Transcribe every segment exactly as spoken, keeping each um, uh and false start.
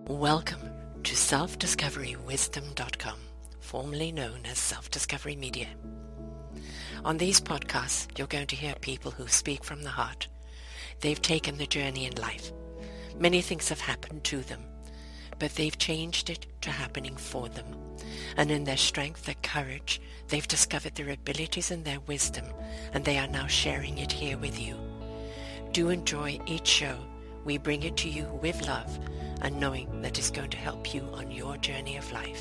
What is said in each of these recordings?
Welcome to self discovery wisdom dot com, formerly known as Self-Discovery Media. On these podcasts, you're going to hear people who speak from the heart. They've taken the journey in life. Many things have happened to them, but they've changed it to happening for them. And in their strength, their courage, they've discovered their abilities and their wisdom, and they are now sharing it here with you. Do enjoy each show. We bring it to you with love and knowing that it's going to help you on your journey of life.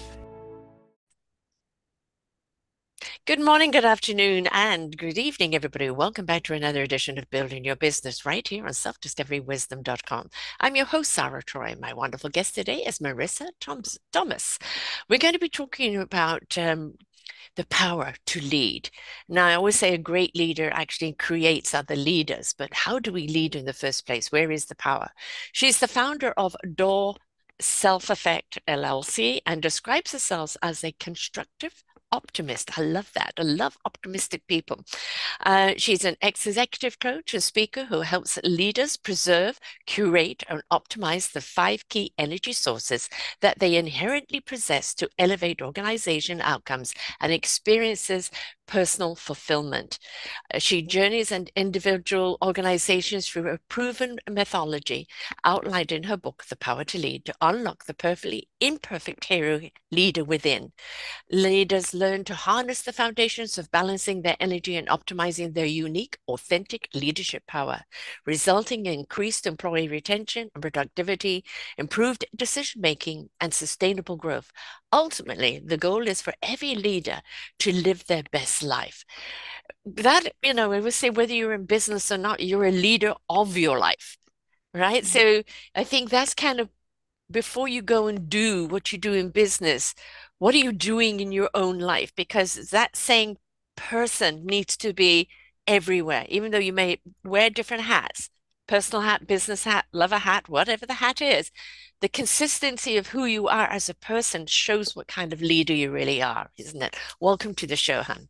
Good morning, good afternoon, and good evening, everybody. Welcome back to another edition of Building Your Business right here on self discovery wisdom dot com. I'm your host, Sarah Troy. My wonderful guest today is Marissa Thomas. We're going to be talking about um, the power to lead. Now, I always say a great leader actually creates other leaders, but how do we lead in the first place? Where is the power? She's the founder of Door Self Effect L L C and describes herself as a constructive optimist. I love that. I love optimistic people. Uh, she's an ex-executive coach and speaker who helps leaders preserve, curate, and optimize the five key energy sources that they inherently possess to elevate organization outcomes and experiences personal fulfillment. Uh, she journeys and individual organizations through a proven methodology outlined in her book, The Power to Lead, to unlock the perfectly imperfect hero leader within. Leaders learn to harness the foundations of balancing their energy and optimizing their unique, authentic leadership power, resulting in increased employee retention and productivity, improved decision-making, and sustainable growth. Ultimately, the goal is for every leader to live their best life. That, you know, I would say whether you're in business or not, you're a leader of your life, right? Mm-hmm. So I think that's kind of before you go and do what you do in business, what are you doing in your own life? Because that same person needs to be everywhere, even though you may wear different hats, personal hat, business hat, lover hat, whatever the hat is. The consistency of who you are as a person shows what kind of leader you really are, isn't it? Welcome to the show, Han.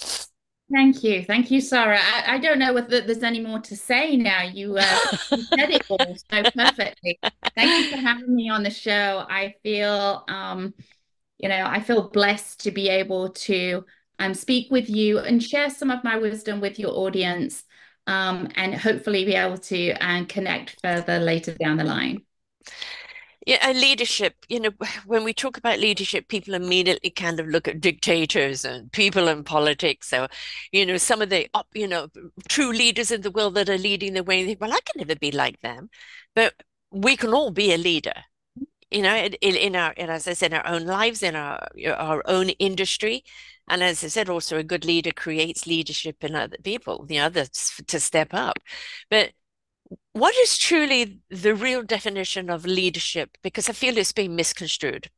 Thank you. Thank you, Sarah. I, I don't know whether there's any more to say now. You, uh, you said it all so perfectly. Thank you for having me on the show. I feel, um, you know, I feel blessed to be able to um, speak with you and share some of my wisdom with your audience, um, and hopefully be able to and connect further later down the line. Yeah, and leadership, you know, when we talk about leadership, people immediately kind of look at dictators and people in politics. So, you know, some of the, you know, true leaders in the world that are leading the way, they think, well, I can never be like them. But we can all be a leader, you know, in, in our, in, as I said, our own lives, in our, our own industry. And as I said, also a good leader creates leadership in other people, the others to step up. But what is truly the real definition of leadership? Because I feel it's being misconstrued.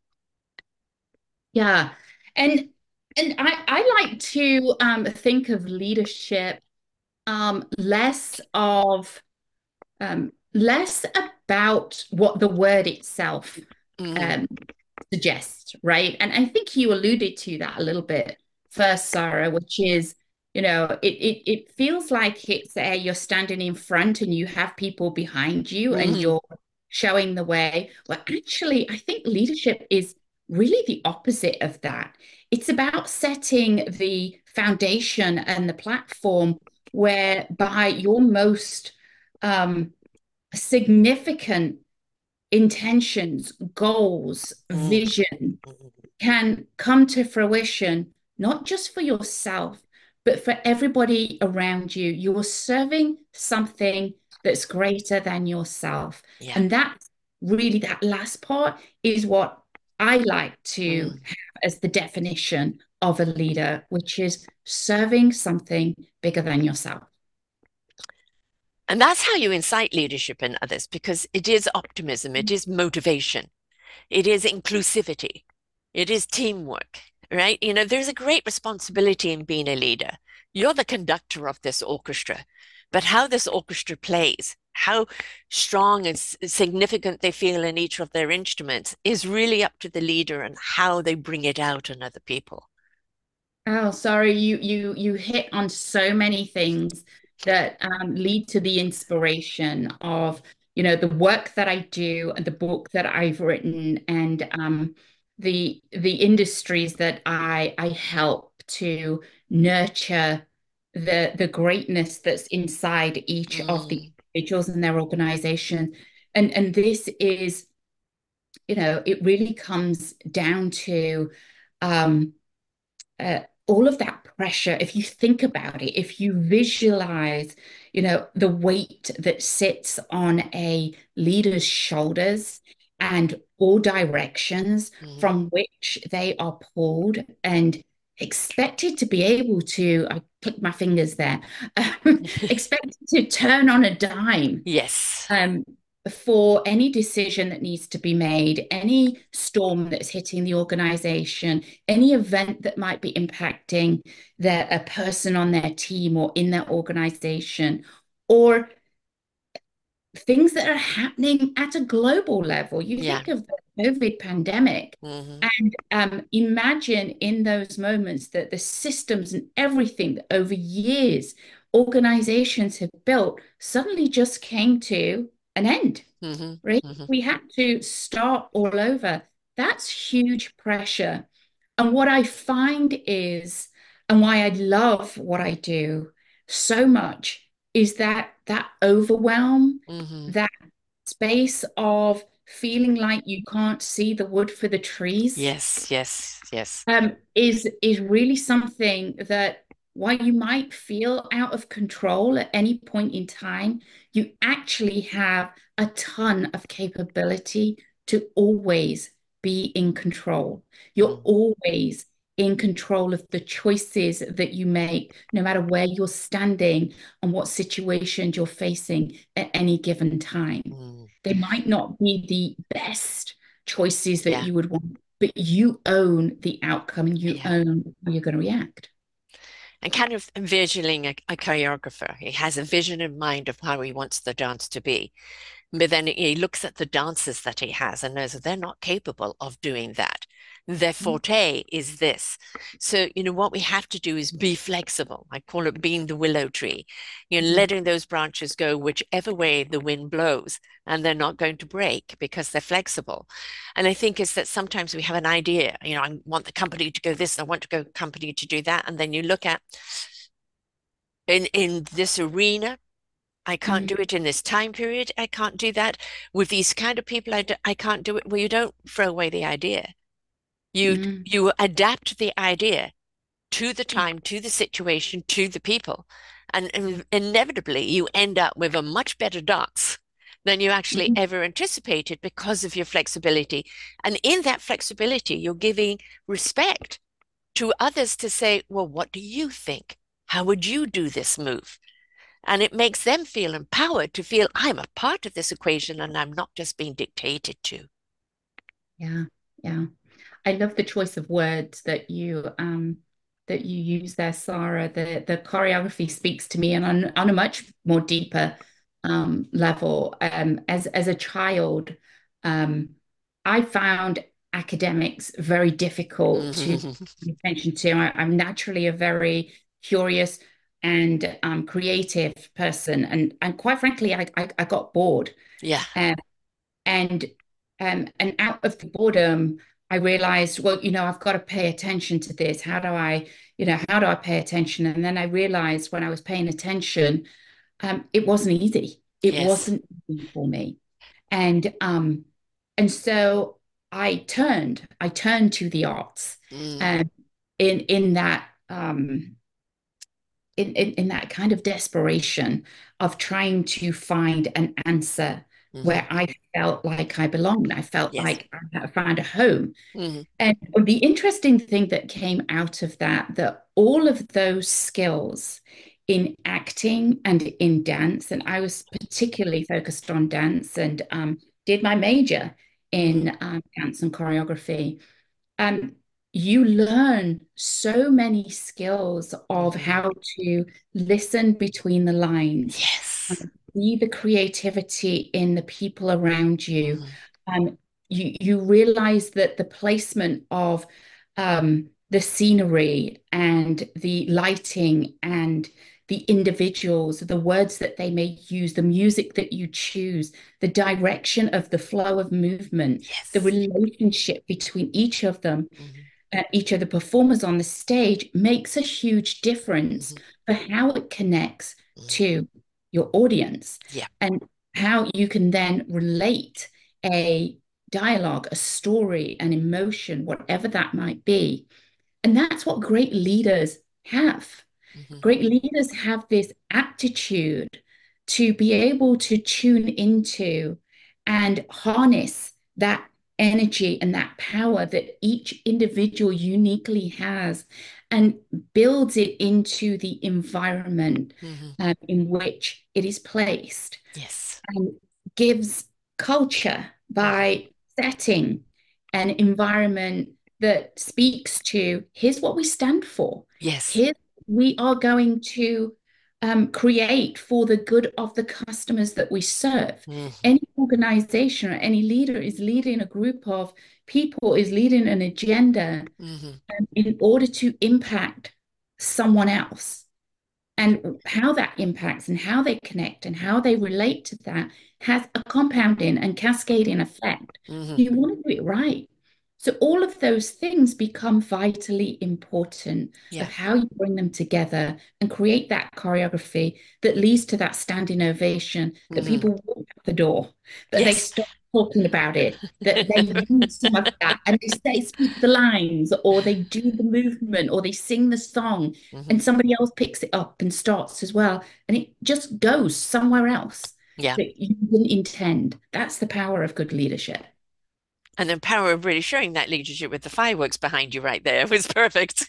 Yeah. And and I, I like to um, think of leadership um, less of um, less about what the word itself Mm, um, suggests, right? And I think you alluded to that a little bit first, Sarah, which is, you know, it it it feels like it's there, you're standing in front and you have people behind you and mm, you're showing the way. Well, actually, I think leadership is really the opposite of that. It's about setting the foundation and the platform whereby your most um, significant intentions, goals, mm, vision mm. can come to fruition, not just for yourself, but for everybody around you. You are serving something that's greater than yourself. Yeah. And that really, that last part is what I like to Mm. have as the definition of a leader, which is serving something bigger than yourself. And that's how you incite leadership in others because it is optimism, it is motivation, it is inclusivity, it is teamwork, right? You know, there's a great responsibility in being a leader. You're the conductor of this orchestra, but how this orchestra plays, how strong and significant they feel in each of their instruments is really up to the leader and how they bring it out in other people. Oh, sorry, you you you hit on so many things that um, lead to the inspiration of, you know, the work that I do and the book that I've written and um, the the industries that I I help to nurture the the greatness that's inside each of the Mm, individuals in their organization. And and this is, you know, it really comes down to um, uh, all of that pressure. If you think about it, if you visualize, you know, the weight that sits on a leader's shoulders and all directions mm. from which they are pulled and expected to be able to, I click my fingers there, expected to turn on a dime Yes. um, for any decision that needs to be made, any storm that's hitting the organization, any event that might be impacting their, a person on their team or in their organization, or things that are happening at a global level. You Yeah. think of the COVID pandemic Hmm. and um, imagine in those moments that the systems and everything that over years organizations have built suddenly just came to an end, Hmm. right? Hmm. We had to start all over. That's huge pressure. And what I find is, and why I love what I do so much, is that that overwhelm, Hmm. that space of feeling like you can't see the wood for the trees, Yes, yes, yes. um, is is really something that while you might feel out of control at any point in time, you actually have a ton of capability to always be in control. You're Mm, always in control of the choices that you make, no matter where you're standing and what situations you're facing at any given time. mm. They might not be the best choices that Yeah, you would want, but you own the outcome and you yeah. own how you're going to react. And kind of envisioning a, a choreographer. He has a vision in mind of how he wants the dance to be. But then he looks at the dancers that he has and knows that they're not capable of doing that. Their forte is this. So, you know, what we have to do is be flexible. I call it being the willow tree, you know, Mhm. letting those branches go whichever way the wind blows, and they're not going to break because they're flexible. And I think is that sometimes we have an idea, you know, I want the company to go this, I want to go company to do that. And then you look at in in this arena, I can't Mhm. do it in this time period. I can't do that with these kind of people. I, d- I can't do it. Well, you don't throw away the idea. You Mhm. you adapt the idea to the time, to the situation, to the people, and, and inevitably you end up with a much better dance than you actually Mhm. ever anticipated because of your flexibility. And in that flexibility, you're giving respect to others to say, well, what do you think? How would you do this move? And it makes them feel empowered to feel I'm a part of this equation and I'm not just being dictated to. Yeah, yeah. I love the choice of words that you um that you use there, Sarah. The the choreography speaks to me and on, on a much more deeper um level. Um as as a child, um I found academics very difficult to Mhm. pay attention to. I, I'm naturally a very curious and um creative person and and quite frankly I I, I got bored. Yeah. Um, and um, and out of the boredom, I realized, well, you know, I've got to pay attention to this. How do I, you know, how do I pay attention? And then I realized when I was paying attention, um, it wasn't easy. It Yes. wasn't easy for me. And um, and so I turned, I turned to the arts, Mm. um, in in that um in, in, in that kind of desperation of trying to find an answer Hmm. where I felt like I belonged. I felt Yes. like I had found a home. Hmm. And the interesting thing that came out of that, that all of those skills in acting and in dance, and I was particularly focused on dance and um, did my major Hmm. in um, dance and choreography. Um, you learn so many skills of Hmm. how to listen between the lines, Yes. um, see the creativity in the people around you. Hmm. Um, you you realize that the placement of um, the scenery and the lighting and the individuals, the words that they may use, the music that you choose, the direction of the flow of movement, the Yes. relationship between each of them, Hmm. uh, each of the performers on the stage makes a huge difference Hmm. for how it connects Hmm. to your audience Yeah. and how you can then relate a dialogue, a story, an emotion, whatever that might be. And that's what great leaders have. Hmm. Great leaders have this aptitude to be able to tune into and harness that energy and that power that each individual uniquely has and builds it into the environment Hmm. um, in which it is placed Yes. and gives culture Hmm. by setting an environment that speaks to here's what we stand for. Yes. Here we are going to um, create for the good of the customers that we serve. Hmm. Any organization or any leader is leading a group of people, is leading an agenda Hmm. um, in order to impact someone else. And how that impacts and how they connect and how they relate to that has a compounding and cascading effect. Hmm. You want to do it right. So all of those things become vitally important of Yeah. how you bring them together and create that choreography that leads to that standing ovation, that Hmm. people walk out the door, that they Yes. stop talking about it, that they use some of that and they say, speak the lines, or they do the movement, or they sing the song, Hmm. and somebody else picks it up and starts as well, and it just goes somewhere else Yeah. that you didn't intend. That's the power of good leadership. And the power of really showing that leadership with the fireworks behind you right there was perfect.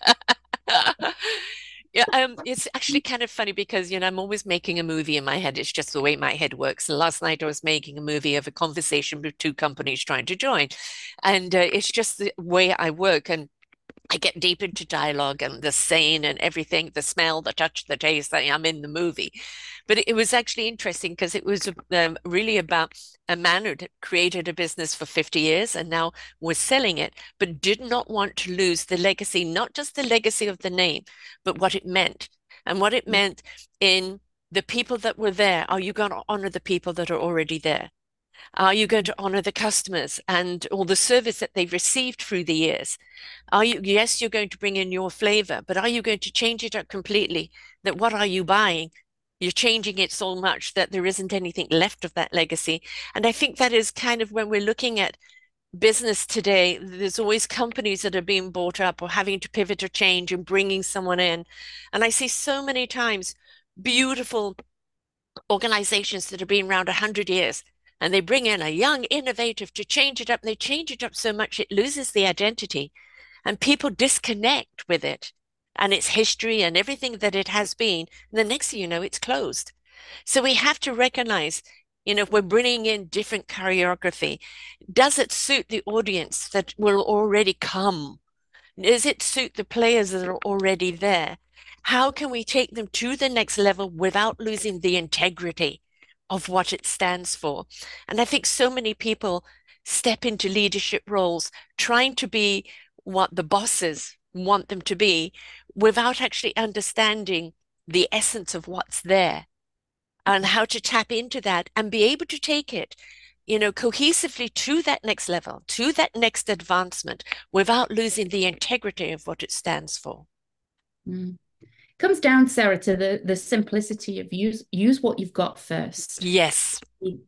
Yeah, um, it's actually kind of funny because, you know, I'm always making a movie in my head. It's just the way my head works. And last night I was making a movie of a conversation with two companies trying to join. And uh, it's just the way I work. And I get deep into dialogue and the scene and everything, the smell, the touch, the taste. I, I'm in the movie. But it was actually interesting because it was um, really about a man who created a business for fifty years and now was selling it, but did not want to lose the legacy, not just the legacy of the name, but what it meant. And what it meant in the people that were there. Are you going to honor the people that are already there? Are you going to honor the customers and all the service that they've received through the years? Are you, yes, you're going to bring in your flavor, but are you going to change it up completely? That what are you buying? You're changing it so much that there isn't anything left of that legacy. And I think that is kind of when we're looking at business today, there's always companies that are being bought up or having to pivot or change and bringing someone in. And I see so many times beautiful organizations that have been around a hundred years and they bring in a young innovative to change it up. And they change it up so much it loses the identity and people disconnect with it and its history and everything that it has been. And the next thing you know, it's closed. So we have to recognize, you know, if we're bringing in different choreography, does it suit the audience that will already come? Does it suit the players that are already there? How can we take them to the next level without losing the integrity of what it stands for? And I think so many people step into leadership roles trying to be what the bosses want them to be without actually understanding the essence of what's there and how to tap into that and be able to take it, you know, cohesively to that next level, to that next advancement without losing the integrity of what it stands for. Mm. Comes down, Sarah, to the the simplicity of use use what you've got first. Yes.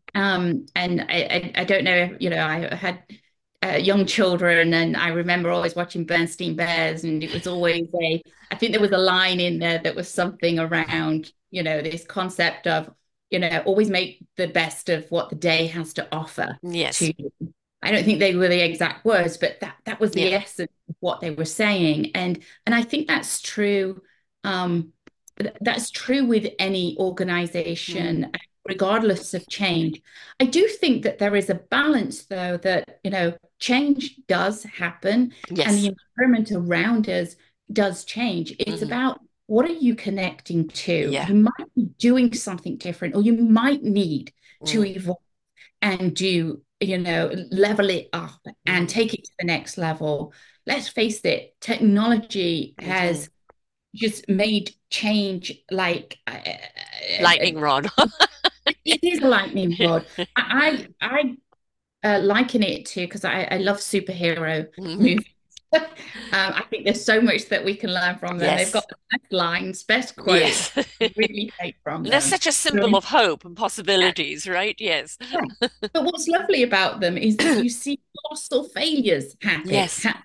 Um, and I, I I don't know if you know I had uh, young children, and I remember always watching Bernstein Bears, and it was always a I think there was a line in there that was something around you know this concept of you know always make the best of what the day has to offer Yes. to you. I don't think they were the exact words, but that that was Yeah. the essence of what they were saying, and and I think that's true. Um, that's true with any Mm. organization, regardless of change. I do think that there is a balance, though, that, you know, change does happen and Yes. the environment around us does change. It's Hmm. about what are you connecting to? Yeah. You might be doing something different, or you might need to Mm. evolve and do, you know, level it up and Hmm. take it to the next level. Let's face it, technology Hmm. has just made change like uh, uh, Lightning rod. it is a lightning rod. I I, I uh, liken it to because I, I love superhero Mhm. movies. um, I think there's so much that we can learn from them. They've got Yes. the best lines, best quotes. Yes. Really take from And that's them. such a So, symbol of hope and yeah, possibilities, right? Yes. yeah. But what's lovely about them is that you see colossal failures happen, Yes. happen,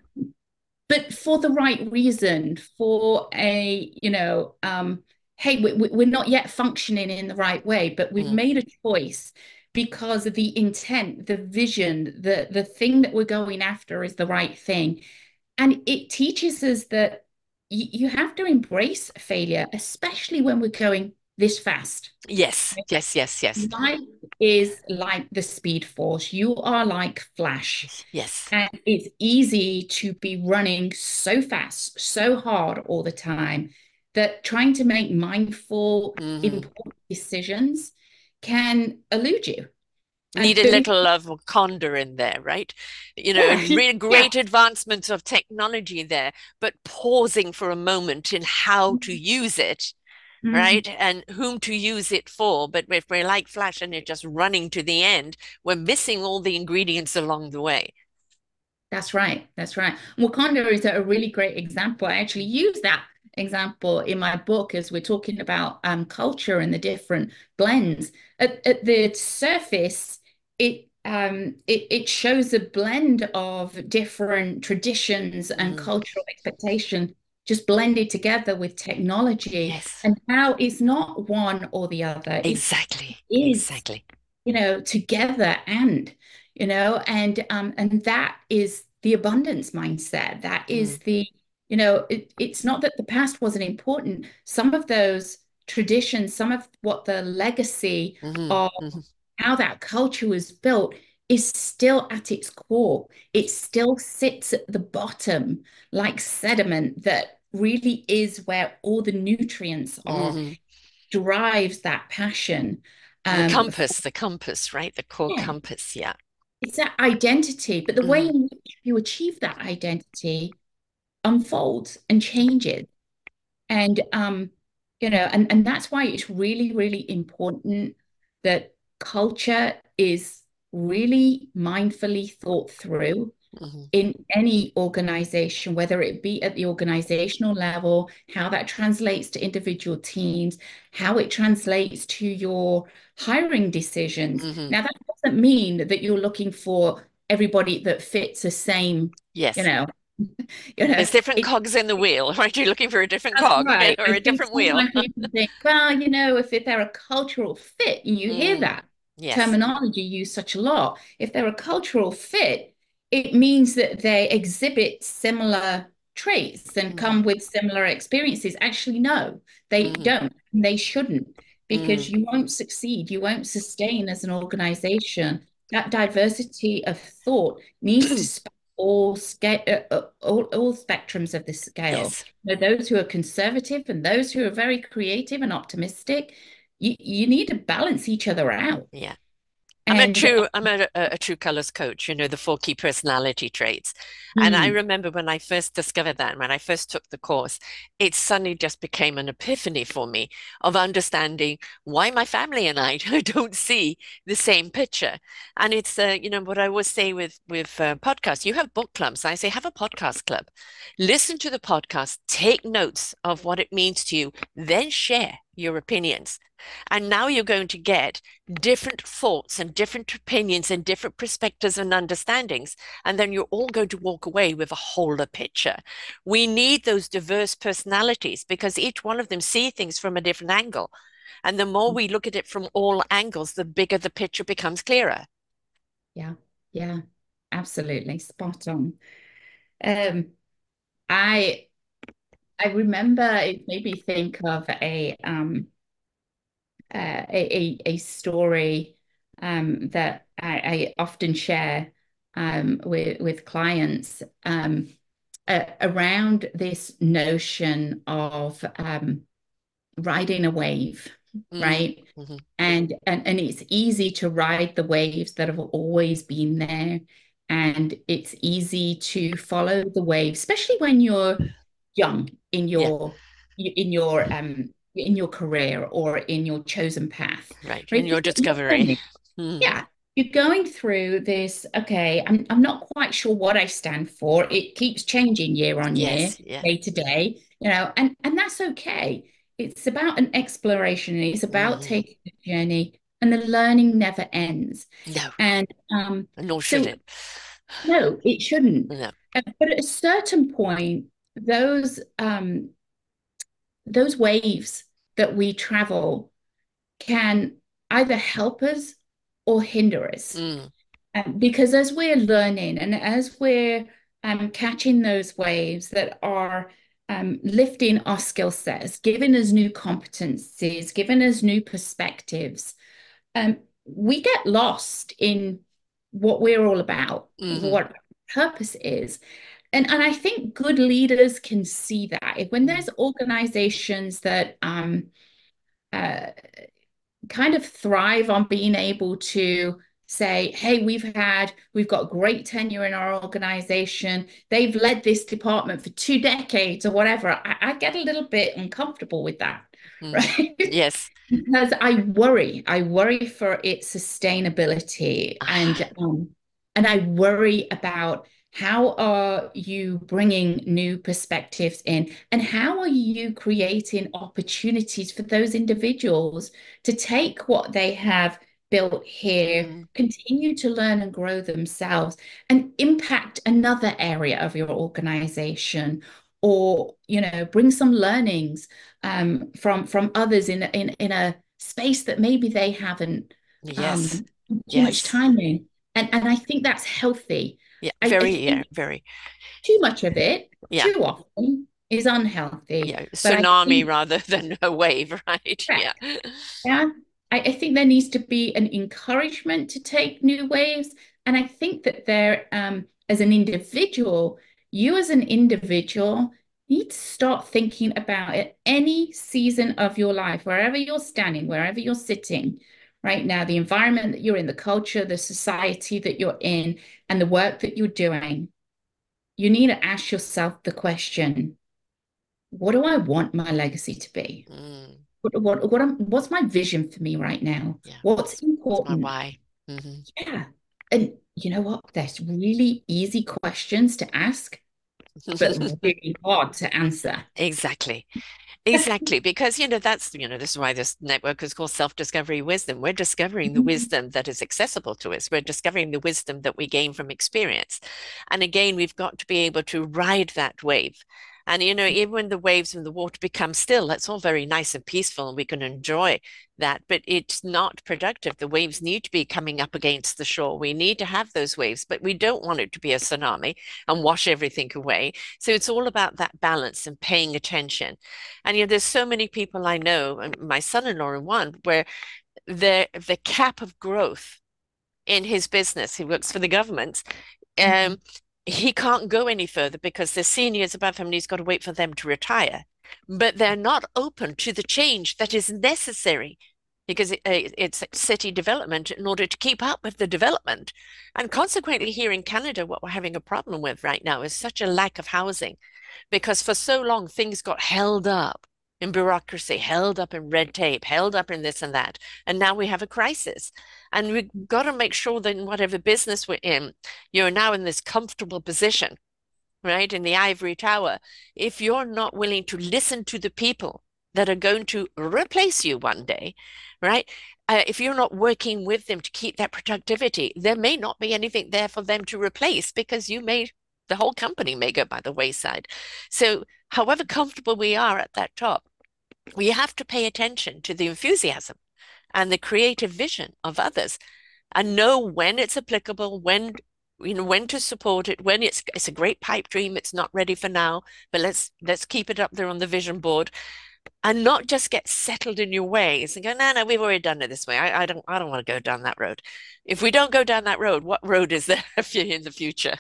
but for the right reason, for a, you know, um, hey, we, we- we're not yet functioning in the right way, but we've Mm. made a choice because of the intent, the vision, the the thing that we're going after is the right thing. And it teaches us that y you have to embrace failure, especially when we're going this fast. Yes. Yes. Yes. Yes. Life is like the speed force. You are like Flash. Yes. And it's easy to be running so fast, so hard all the time that trying to make mindful, Hmm. important decisions can elude you. Need And a but if, little of Wakanda in there, right? You know, yeah, really yeah. great advancements of technology there, but pausing for a moment in how to use it, right? Mhm. And whom to use it for. But if we're like Flash and you're just running to the end, we're missing all the ingredients along the way. That's right. That's right. Wakanda is a really great example. I actually use that example in my book as we're talking about um, culture and the different blends. At, at the surface, it um, it, it shows a blend of different traditions and Mm. cultural expectation just blended together with technology, Yes, and how it's not one or the other. It exactly, is, exactly. you know, together and, you know, and um and that is the abundance mindset. That Mm. is the, you know, it, it's not that the past wasn't important. Some of those traditions, some of what the legacy Hmm. of Hmm. how that culture was built is still at its core. It still sits at the bottom like sediment that really is where all the nutrients are, Hmm. drives that passion. The Um, compass, the compass, right? The core yeah, compass, yeah. it's that identity, but the way Hmm. in which you achieve that identity unfolds and changes. And um, you know, and, and that's why it's really, really important that culture is really mindfully thought through Hmm. in any organization, whether it be at the organizational level, how that translates to individual teams, how it translates to your hiring decisions. Hmm. Now, that doesn't mean that you're looking for everybody that fits the same, you Yes. know, you know, There's different it, cogs in the wheel, right? You're looking for a different that's cog right. or I a think different wheel. sometimes people think, well, you know, if they're a cultural fit, and you hear Mm. that Yes. terminology used such a lot. If they're a cultural fit, it means that they exhibit similar traits and Hmm. come with similar experiences. Actually, no, they Hmm. don't. And they shouldn't, Mm. because you won't succeed. You won't sustain as an organization. That diversity of thought needs to span all scale, uh, uh, all, all spectrums of the scale. Yes. You know, those who are conservative and those who are very creative and optimistic, you, you need to balance each other out. Yeah. I'm a And true I'm a, a, a true colors coach, you know, the four key personality traits. And I mm, remember when I first discovered that, when I first took the course, it suddenly just became an epiphany for me of understanding why my family and I don't see the same picture. And it's uh, you know, what I always say with with uh, podcasts, you have book clubs. I say have a podcast club. Listen to the podcast, take notes of what it means to you, then share your opinions. And now you're going to get different thoughts and different opinions and different perspectives and understandings. And then you're all going to walk away with a wholer picture. We need those diverse personalities because each one of them see things from a different angle. And the more we look at it from all angles, the bigger the picture becomes clearer. yeah, yeah, absolutely spot on. Um, I I remember it made me think of a um uh, a, a a story um that I, I often share um with with clients um uh, around this notion of um riding a wave, Mm, right? mhm. And, and and it's easy to ride the waves that have always been there. And it's easy to follow the waves, especially when you're young in Yeah. your in your um in your career or in your chosen path, Right. In right? your You're discovery. learning. Mhm. Yeah, you're going through this. Okay, I'm I'm not quite sure what I stand for. It keeps changing year on year, Yes. Yeah. day to day, you know, and and that's okay. It's about an exploration. It's about Hmm. taking the journey, and the learning never ends. No, And um, nor should so it. no, it shouldn't. No. Uh, But at a certain point, those um those waves that we travel can either help us or hinder us. Mm. Um, because as we're learning and as we're um, catching those waves that are um, lifting our skill sets, giving us new competencies, giving us new perspectives, um, we get lost in what we're all about, Hmm. what purpose is. And, and I think good leaders can see that. If when Mm. there's organizations that um, uh, kind of thrive on being able to say, hey, we've had, we've got great tenure in our organization. They've led this department for two decades or whatever. I, I get a little bit uncomfortable with that, Hmm. right? Yes. Because I worry, I worry for its sustainability and Ah, um, and I worry about how are you bringing new perspectives in and how are you creating opportunities for those individuals to take what they have built here, mm. continue to learn and grow themselves and impact another area of your organization or, you know, bring some learnings um, from from others in in in a space that maybe they haven't Yes. um, too much Yes. time in, and and I think that's healthy. Yeah. I, I Very, yeah, think very. too much of it, Yeah. too often, is unhealthy. Yeah. But I Tsunami think rather than a wave, right? Yeah. correct. Yeah, I, I think there needs to be an encouragement to take new waves, and I think that there, um, as an individual, you as an individual need to start thinking about it any season of your life, wherever you're standing, wherever you're sitting right now, the environment that you're in, the culture, the society that you're in, and the work that you're doing. You need to ask yourself the question, what do I want my legacy to be? Mm. What what what am, what's my vision for me right now? Yeah. What's What's what's my important? why? Hmm. Yeah. And you know what? There's really easy questions to ask, but really hard to answer. Exactly. Exactly, because you know that's you know this is why this network is called Self-Discovery Wisdom. We're discovering the Mhm. wisdom that is accessible to us. We're discovering the wisdom that we gain from experience. And again, we've got to be able to ride that wave. And you know, even when the waves and the water become still, that's all very nice and peaceful, and we can enjoy that. But it's not productive. The waves need to be coming up against the shore. We need to have those waves, but we don't want it to be a tsunami and wash everything away. So it's all about that balance and paying attention. And you know, there's so many people I know, and my son-in-law in one, where the the cap of growth in his business, he works for the government, um, he can't go any further because the seniors above him and he's got to wait for them to retire. But they're not open to the change that is necessary because it, uh, it's city development in order to keep up with the development. And consequently, here in Canada, what we're having a problem with right now is such a lack of housing because for so long things got held up in bureaucracy, held up in red tape, held up in this and that. And now we have a crisis. And we've got to make sure that in whatever business we're in, you're now in this comfortable position, right? In the ivory tower. If you're not willing to listen to the people that are going to replace you one day, right? Uh, if you're not working with them to keep that productivity, there may not be anything there for them to replace because you may, the whole company may go by the wayside. So, however comfortable we are at that top, we have to pay attention to the enthusiasm and the creative vision of others and know when it's applicable, when you know when to support it, when it's it's a great pipe dream, it's not ready for now, but let's let's keep it up there on the vision board and not just get settled in your ways and go, no, no, we've already done it this way. I, I don't I don't want to go down that road. If we don't go down that road, what road is there for you in the future?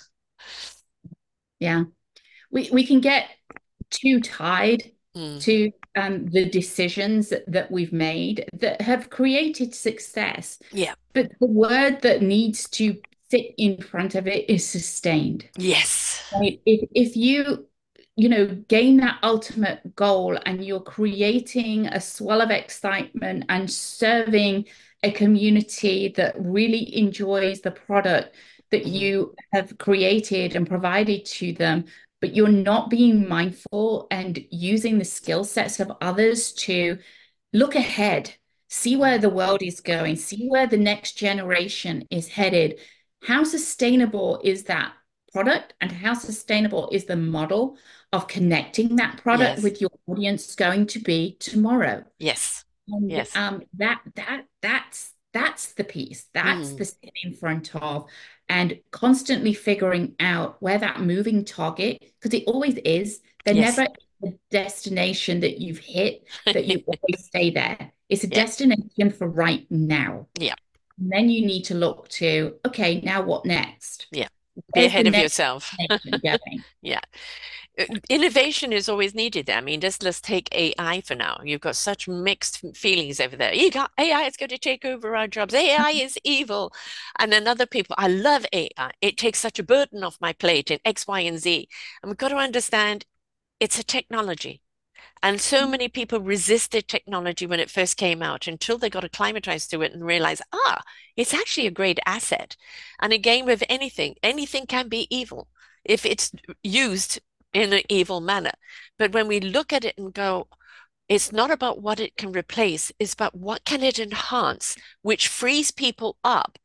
Yeah. We we can get too tied Mm, to um, the decisions that we've made that have created success. yeah. But the word that needs to sit in front of it is sustained. Yes. Right? If if you you know, gain that ultimate goal and you're creating a swell of excitement and serving a community that really enjoys the product that Hmm. you have created and provided to them, but you're not being mindful and using the skill sets of others to look ahead, see where the world is going, see where the next generation is headed. How sustainable is that product and how sustainable is the model of connecting that product Yes. with your audience going to be tomorrow? Yes. And Yes. um, that that that's that's the piece. That's Mm. the sit in front of, and constantly figuring out where that moving target, because it always is. They're Yes. never a destination that you've hit that you always stay there. It's a Yeah. destination for right now. Yeah. And then you need to look to, okay, now what next? Yeah. Be Where's the ahead of next yourself. destination going? Yeah. Uh, Innovation is always needed. I mean, just let's take A I for now. You've got such mixed feelings over there. You got A I is going to take over our jobs. A I is evil. And then other people, I love A I. It takes such a burden off my plate in X, Y, and Z. And we've got to understand it's a technology. And so many people resisted technology when it first came out until they got acclimatized to it and realized, ah, it's actually a great asset. And again, with anything, anything can be evil if it's used in an evil manner. But when we look at it and go, it's not about what it can replace, it's about what can it enhance, which frees people up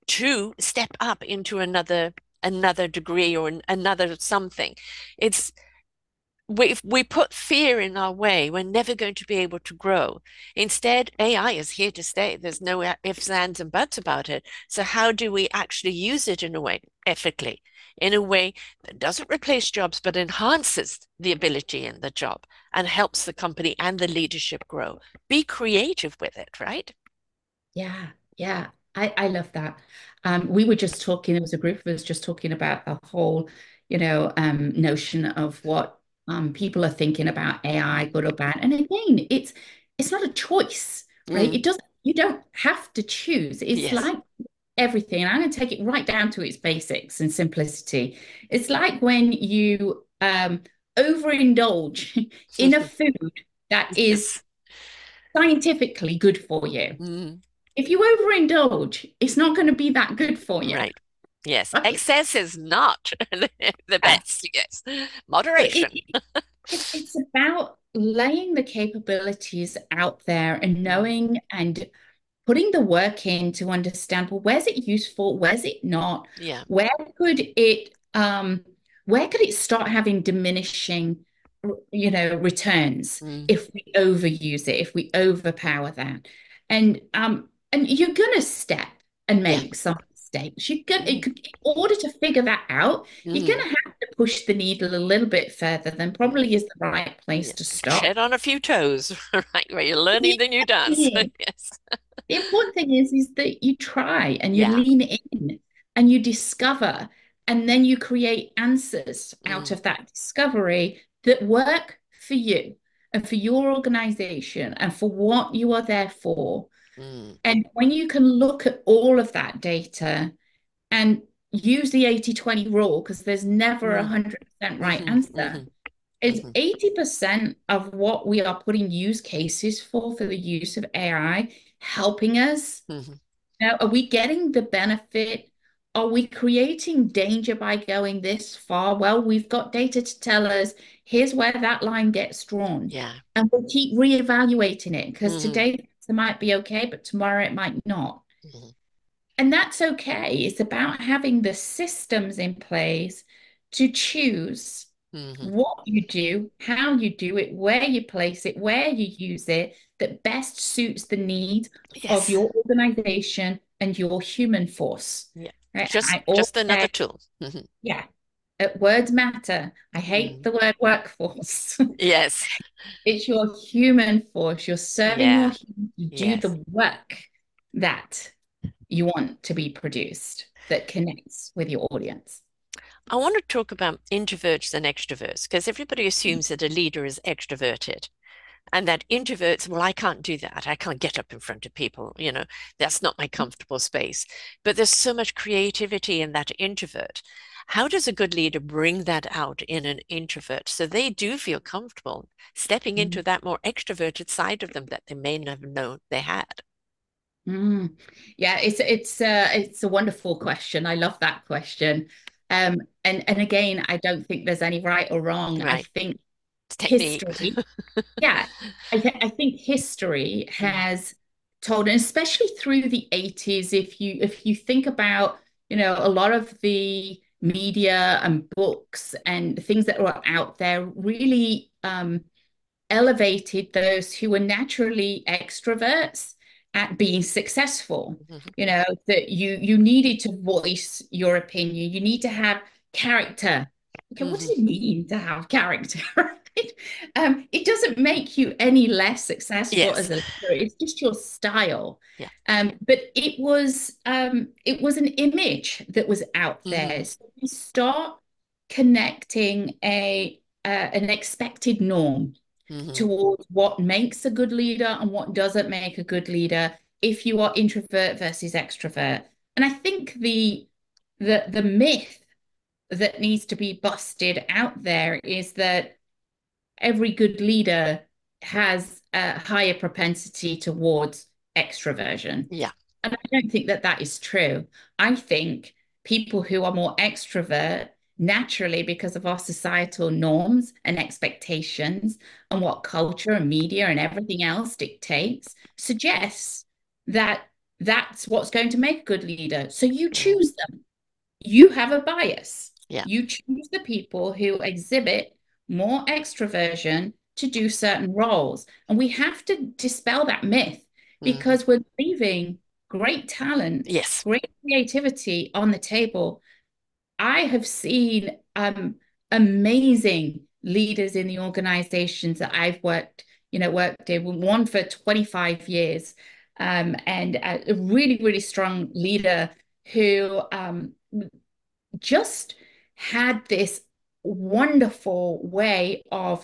to step up into another another degree or another something. It's we, if we put fear in our way, we're never going to be able to grow. Instead, A I is here to stay. There's no ifs, ands, and buts about it. So, how do we actually use it in a way, ethically, in a way that doesn't replace jobs, but enhances the ability in the job and helps the company and the leadership grow? Be creative with it, right? Yeah, yeah. I, I love that. Um, we were just talking, there was a group of us just talking about the whole, you know, um, notion of what um, people are thinking about A I, good or bad. And again, it's it's not a choice, right? Mm, It doesn't, you don't have to choose. It's yes. like everything. And I'm going to take it right down to its basics and simplicity. It's like when you um, overindulge in a food that is Yes. scientifically good for you. Mm, If you overindulge, it's not going to be that good for you. right. Yes. Right? Excess is not the Uh, best. Yes. so Moderation. it, it, it's about laying the capabilities out there and Mm, knowing and putting the work in to understand, well, where's it useful? Where's it not? yeah. Where could it um where could it start having diminishing, you know, returns Mm, if we overuse it, if we overpower that? And um and you're gonna step and yeah. make some mistakes. You're gonna Mm, in order to figure that out, you're mm, gonna have to push the needle a little bit further than mm, probably is the right place yeah. to stop. Tread on a few toes, right? Where you're learning The the new dance. thing Yes. the important thing is, is that you try and you Yeah. lean in and you discover, and then you create answers out Mm, of that discovery that work for you and for your organization and for what you are there for. mm, And when you can look at all of that data and use the eighty twenty rule, because there's never a mm, one hundred percent right hmm answer, hmm is hmm eighty percent of what we are putting use cases for for the use of A I helping us? hmm Now, are we getting the benefit? Are we creating danger by going this far? Well, we've got data to tell us here's where that line gets drawn. Yeah. And we'll keep reevaluating it because hmm today it might be okay, but tomorrow it might not. hmm And that's okay. It's about having the systems in place to choose hmm what you do, how you do it, where you place it, where you use it, that best suits the needs of Yes. your organization and your human force. Yeah. Right? Just I always just another say, tool. Hmm yeah, uh, words matter. I hate hmm the word workforce. Yes. It's your human force. You're serving your Yeah. human to do Yes. the work that you want to be produced that connects with your audience. I want to talk about introverts and extroverts because everybody assumes that a leader is extroverted. And that introverts, well, I can't do that. I can't get up in front of people, you know, that's not my comfortable space. But there's so much creativity in that introvert. How does a good leader bring that out in an introvert so they do feel comfortable stepping into that more extroverted side of them that they may never know they had? Mm. Yeah, it's it's uh it's a wonderful question. I love that question. Um, and and again, I don't think there's any right or wrong. I Right. think It's technique. history, yeah, I th I think history Mhm. has told, and especially through the eighties, if you if you think about, you know, a lot of the media and books and things that were out there really um elevated those who were naturally extroverts at being successful. Mhm. You know, that you you needed to voice your opinion. You need to have character. Okay, what does Mhm. it mean to have character? Right? Um, it doesn't make you any less successful Yes. as a leader. It's just your style. Yeah. Um, but it was um, it was an image that was out there. Hmm. So we start connecting a uh, an expected norm Hmm. towards what makes a good leader and what doesn't make a good leader if you are introvert versus extrovert. And I think the the the myth that needs to be busted out there is that every good leader has a higher propensity towards extroversion. Yeah. And I don't think that that is true. I think people who are more extrovert naturally, because of our societal norms and expectations and what culture and media and everything else dictates, suggests that that's what's going to make a good leader. So you Mm. choose them. You have a bias. Yeah. You choose the people who exhibit more extroversion to do certain roles. And we have to dispel that myth Hmm. because we're leaving great talent, Yes. great creativity on the table. I have seen um, amazing leaders in the organizations that I've worked, you know, worked in, one for twenty-five years, um, and a really, really strong leader who um, just had this wonderful way of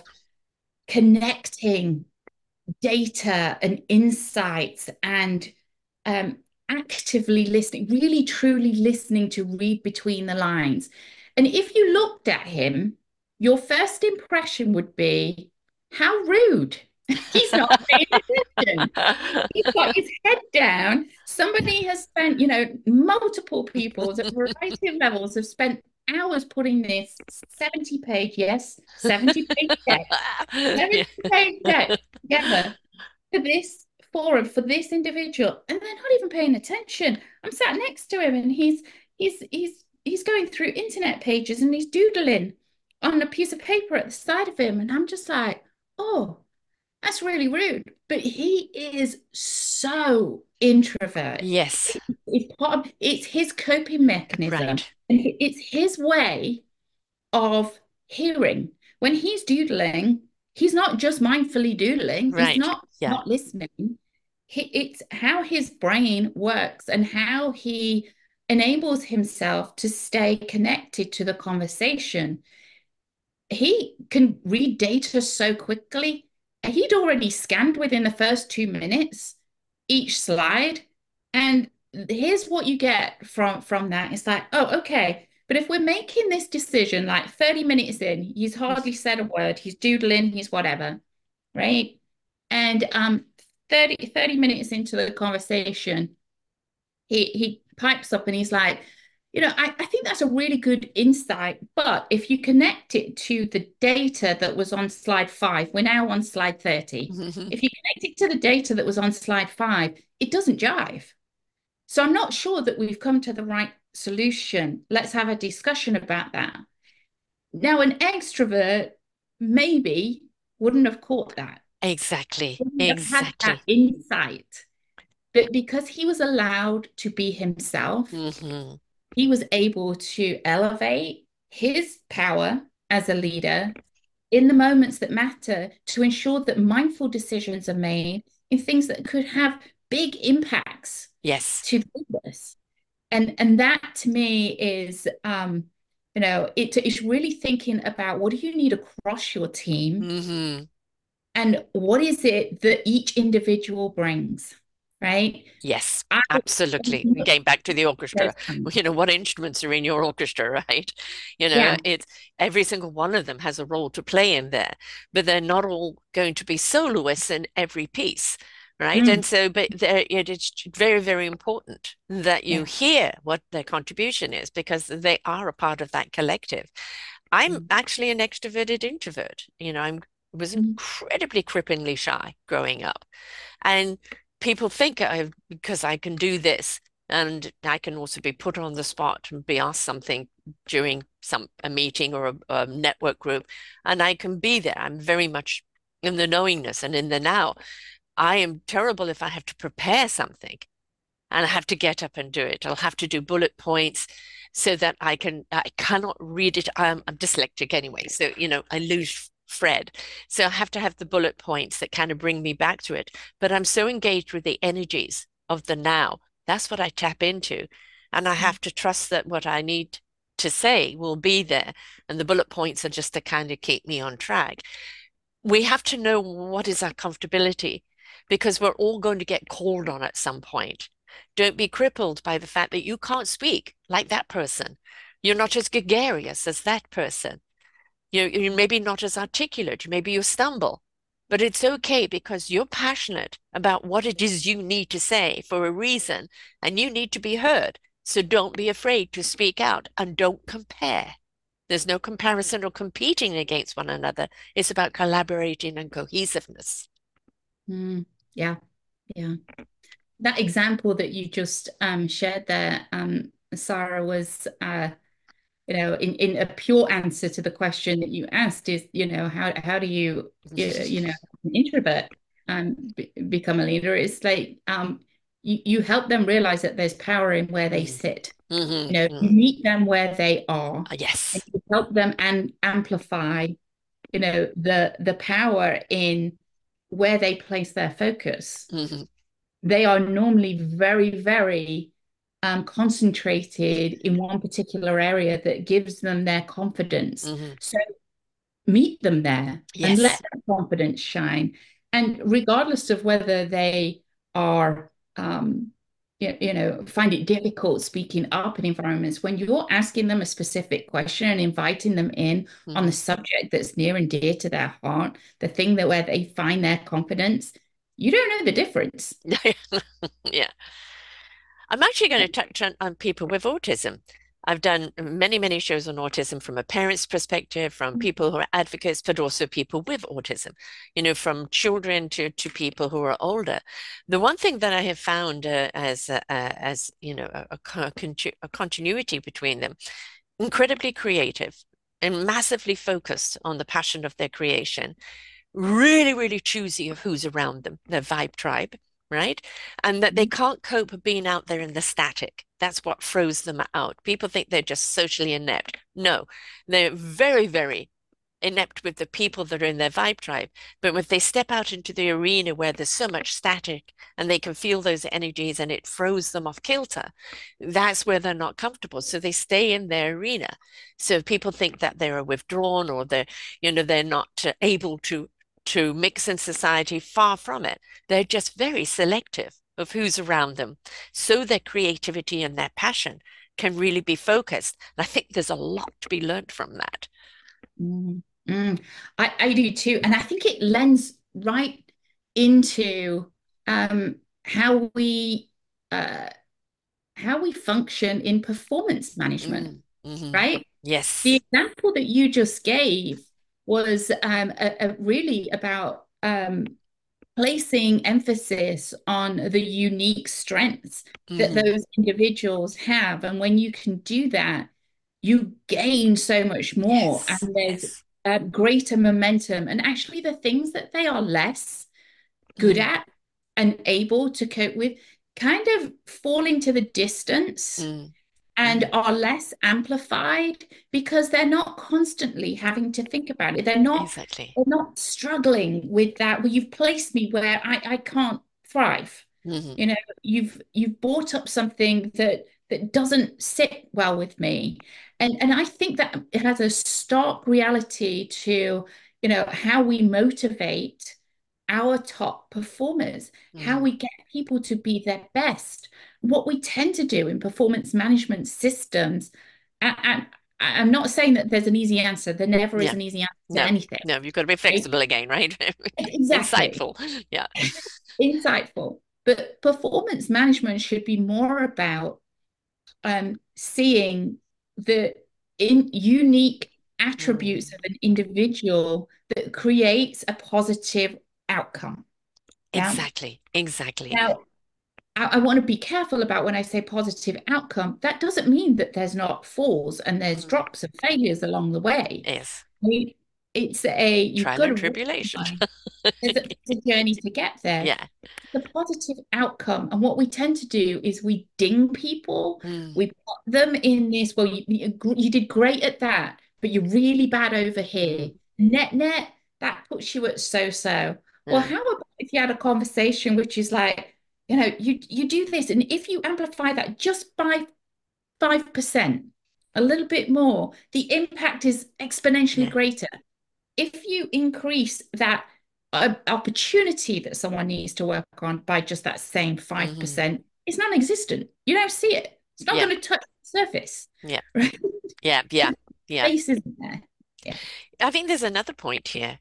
connecting data and insights and um, actively listening, really truly listening to read between the lines. And if you looked at him, your first impression would be, how rude. He's not paying attention. He's got his head down. Somebody has spent, you know, multiple people at a variety of levels have spent hours putting this seventy page, yes, seventy page deck, Yeah. seventy page deck together for this forum, for this individual, and they're not even paying attention. I'm sat next to him and he's he's he's he's going through internet pages and he's doodling on a piece of paper at the side of him. And I'm just like, oh, that's really rude. But he is so introvert. Yes. It's part of, it's his coping mechanism. Right. And it's his way of hearing. When he's doodling, he's not just mindfully doodling, he's Right. not Yeah. not listening. He, it's how his brain works and how he enables himself to stay connected to the conversation. He can read data so quickly. He'd already scanned within the first two minutes each slide. And here's what you get from from that. It's like, oh, okay. But if we're making this decision like thirty minutes in, he's hardly said a word, he's doodling, he's whatever, right? And um thirty thirty minutes into the conversation, he he pipes up and he's like, you know, I, I think that's a really good insight. But if you connect it to the data that was on slide five, we're now on slide thirty. If you connect it to the data that was on slide five, it doesn't jive. So I'm not sure that we've come to the right solution. Let's have a discussion about that. Now, an extrovert maybe wouldn't have caught that, Exactly. wouldn't have had that Exactly. insight. But because he was allowed to be himself, Hmm. he was able to elevate his power as a leader in the moments that matter to ensure that mindful decisions are made in things that could have big impacts Yes. to business. And and that to me is um, you know, it is really thinking about what do you need across your team Hmm. and what is it that each individual brings, right? Yes, I absolutely. Getting back to the orchestra, you know, what instruments are in your orchestra, right? You know, yeah. it's every single one of them has a role to play in there, but they're not all going to be soloists in every piece, right? And Mm, so, but there, it is very, very important that you yeah. hear what their contribution is because they are a part of that collective. I'm Mm, actually an extroverted introvert. You know, I'm was mm, incredibly cripplingly shy growing up. And people think I, because I can do this, and I can also be put on the spot and be asked something during some a meeting or a, a network group, and I can be there. I'm very much in the knowingness and in the now. I am terrible if I have to prepare something and I have to get up and do it. I'll have to do bullet points so that I can, I cannot read it. I'm, I'm dyslexic anyway. So, you know, I lose Fred. So I have to have the bullet points that kind of bring me back to it. But I'm so engaged with the energies of the now. That's what I tap into. And I mm, have to trust that what I need to say will be there. And the bullet points are just to kind of keep me on track. We have to know what is our comfortability because we're all going to get called on at some point. Don't be crippled by the fact that you can't speak like that person. You're not as gregarious as that person. You're, you're maybe not as articulate. Maybe you stumble, but it's okay because you're passionate about what it is you need to say for a reason and you need to be heard. So don't be afraid to speak out and don't compare. There's no comparison or competing against one another. It's about collaborating and cohesiveness. mm. Yeah. Yeah. That example that you just um, shared there, um, Sarah, was uh, you know, in, in a pure answer to the question that you asked is, you know, how how do you, you, you know, an introvert um, be, become a leader? It's like um, you, you help them realize that there's power in where they Mm. sit. Hmm. You know, you Hmm. meet them where they are, and Yes. you help them and amplify, you know, the the power in where they place their focus. Hmm. They are normally very, very um, concentrated in one particular area that gives them their confidence. Hmm. So meet them there and let Yes. that confidence shine. And regardless of whether they are, um, you, you know, find it difficult speaking up in environments, when you're asking them a specific question and inviting them in on the Hmm. subject that's near and dear to their heart, the thing that where they find their confidence, you don't know the difference. Yeah. I'm actually going to touch on, on people with autism. I've done many, many shows on autism from a parent's perspective, from people who are advocates, but also people with autism, you know, from children to, to people who are older. The one thing that I have found uh, as, uh, as, you know, a, a, a continuity between them, incredibly creative and massively focused on the passion of their creation, really, really choosy of who's around them, their vibe tribe, right? And that they can't cope with being out there in the static. That's what throws them out. People think they're just socially inept. No, they're very, very inept with the people that are in their vibe tribe. But when they step out into the arena where there's so much static and they can feel those energies and it throws them off kilter, that's where they're not comfortable. So they stay in their arena. So people think that they're withdrawn or they're, you know, they're not able to to mix in society. Far from it. They're just very selective of who's around them. So their creativity and their passion can really be focused. And I think there's a lot to be learned from that. Mm, mm. I, I do too. And I think it lends right into um, how we uh, how we function in performance management, Mm, hmm. right? The Yes. example that you just gave was um, a, a really about um, placing emphasis on the unique strengths that Hmm. those individuals have. And when you can do that, you gain so much more. Yes. And there's Yes. uh, greater momentum. And actually, the things that they are less good Mm, at and able to cope with kind of fall into the distance mm, and mm. are less amplified because they're not constantly having to think about it. They're not Exactly. they're not struggling with that. Well, you've placed me where I, I can't thrive. Hmm. You know, you've you've brought up something that that doesn't sit well with me. And and I think that it has a stark reality to, you know, how we motivate our top performers, how Mm. we get people to be their best. What we tend to do in performance management systems, and, and I'm not saying that there's an easy answer. There never is Yeah. an easy answer to No, anything. no, you've got to be Right? flexible again, right? Exactly. Insightful. Yeah. Insightful. But performance management should be more about um, seeing the in unique attributes Mm. of an individual that creates a positive outcome. Yeah. Exactly. Exactly. Now, I, I want to be careful about when I say positive outcome. That doesn't mean that there's not falls and there's Mm. drops and failures along the way. Yes. I mean, it's a you've Trial got and to tribulation. recognize there's a, there's a journey to get there. Yeah. The positive outcome. And what we tend to do is we ding people. Mm. We put them in this, well, you, you, you did great at that, but you're really bad over here. Mm. Net, net, that puts you at so-so. Well, Yeah. how about if you had a conversation which is like, you know, you you do this, and if you amplify that just by five percent, a little bit more, the impact is exponentially Yeah. greater. If you increase that uh, opportunity that someone needs to work on by just that same Hmm. five percent, it's non-existent. You don't see it. It's not Yeah. going to touch the surface, Yeah. right? Yeah. Yeah. The Yeah. space isn't there. Yeah. I think there's another point here.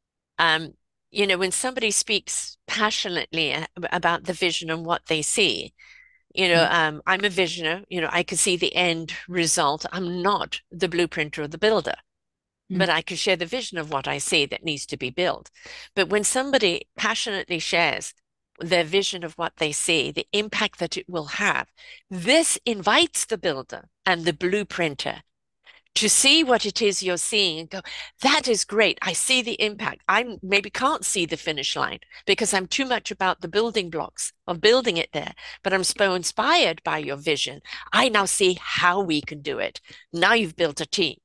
Um, you know, when somebody speaks passionately a- about the vision and what they see, you know, Mm, um, I'm a visioner, you know, I can see the end result. I'm not the blueprinter or the builder, but mm, I can share the vision of what I see that needs to be built. But when somebody passionately shares their vision of what they see, the impact that it will have, this invites the builder and the blueprinter to see what it is you're seeing and go, that is great. I see the impact. I maybe can't see the finish line because I'm too much about the building blocks of building it there, but I'm so inspired by your vision. I now see how we can do it. Now you've built a team.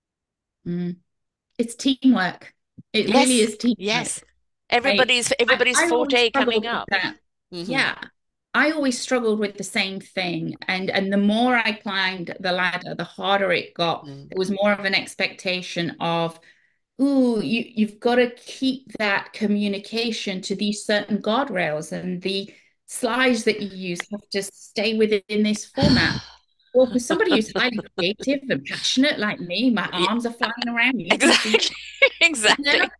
mm. It's teamwork. It really Yes, is teamwork, yes. right? Everybody's I, everybody's I always forte coming struggled with up. that. Hmm. Yeah. I always struggled with the same thing. And and the more I climbed the ladder, the harder it got. Mm. There was more of an expectation of, ooh, you, you've got to keep that communication to these certain guardrails, and the slides that you use have to stay within this format. Well, for somebody who's highly creative and passionate like me, my Yeah, arms are flying around. You can see, exactly. and then Exactly.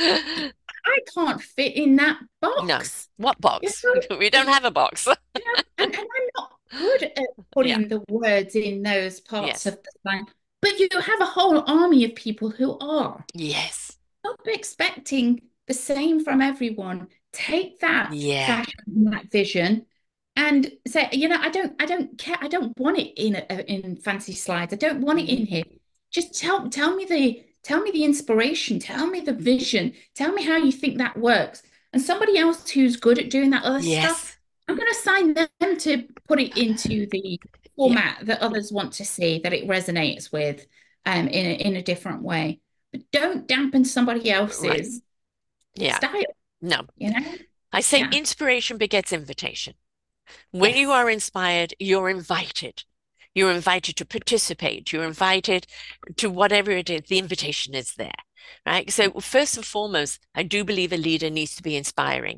I can't fit in that No. box. What You box? know, We don't it, have a box. you know, and, and I'm not good at Yeah. putting the words in those parts Yes. of the slang, but you have a whole army of people who are. Yes. Stop expecting the same from everyone. Take that Yeah. passion and that vision and say, you know, I don't, I don't care. I don't want it in a, in fancy slides. I don't want it Hmm. in here. Just tell, tell me the, tell me the inspiration. Tell me the vision. Tell me how you think that works. And somebody else who's good at doing that other stuff, Yes. I'm going to assign them to put it into the Yeah. format that others want to see, that it resonates with, um, in a, in a different way. But don't dampen somebody Right. else's Yeah. style, No. you know? I say Yeah. inspiration begets invitation. When you Yes. are inspired, you're invited. You're invited to participate. You're invited to whatever it is. The invitation is there, right? So first and foremost, I do believe a leader needs to be inspiring,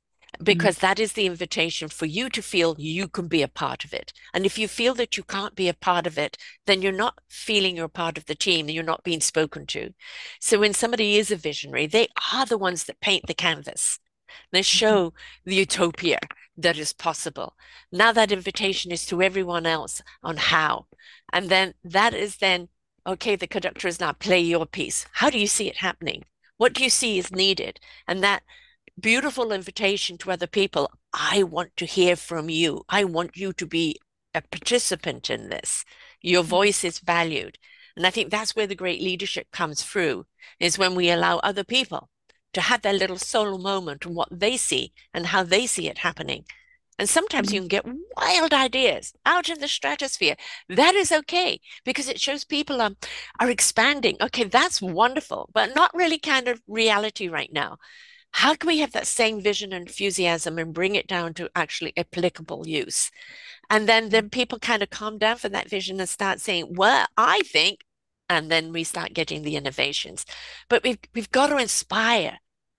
Mm, because that is the invitation for you to feel you can be a part of it. And if you feel that you can't be a part of it, then you're not feeling you're part of the team and you're not being spoken to. So when somebody is a visionary, they are the ones that paint the canvas. They mhm, show the utopia that is possible. Now that invitation is to everyone else on how. And then that is then, okay, the conductor is now play your piece. How do you see it happening? What do you see is needed? And that beautiful invitation to other people. I want to hear from you. I want you to be a participant in this. Your mhm, voice is valued. And I think that's where the great leadership comes through, is when we allow other people to have their little solo moment and what they see and how they see it happening. And sometimes you mhm, can get wild ideas out in the stratosphere. That is okay because it shows people um, are expanding. Okay, that's wonderful, but not really kind of reality right now. How can we have that same vision and enthusiasm and bring it down to actually applicable use? And then mhm, then people kind of calm down for that vision and start saying, well, I think, and then we start getting the innovations. But we've we've got to inspire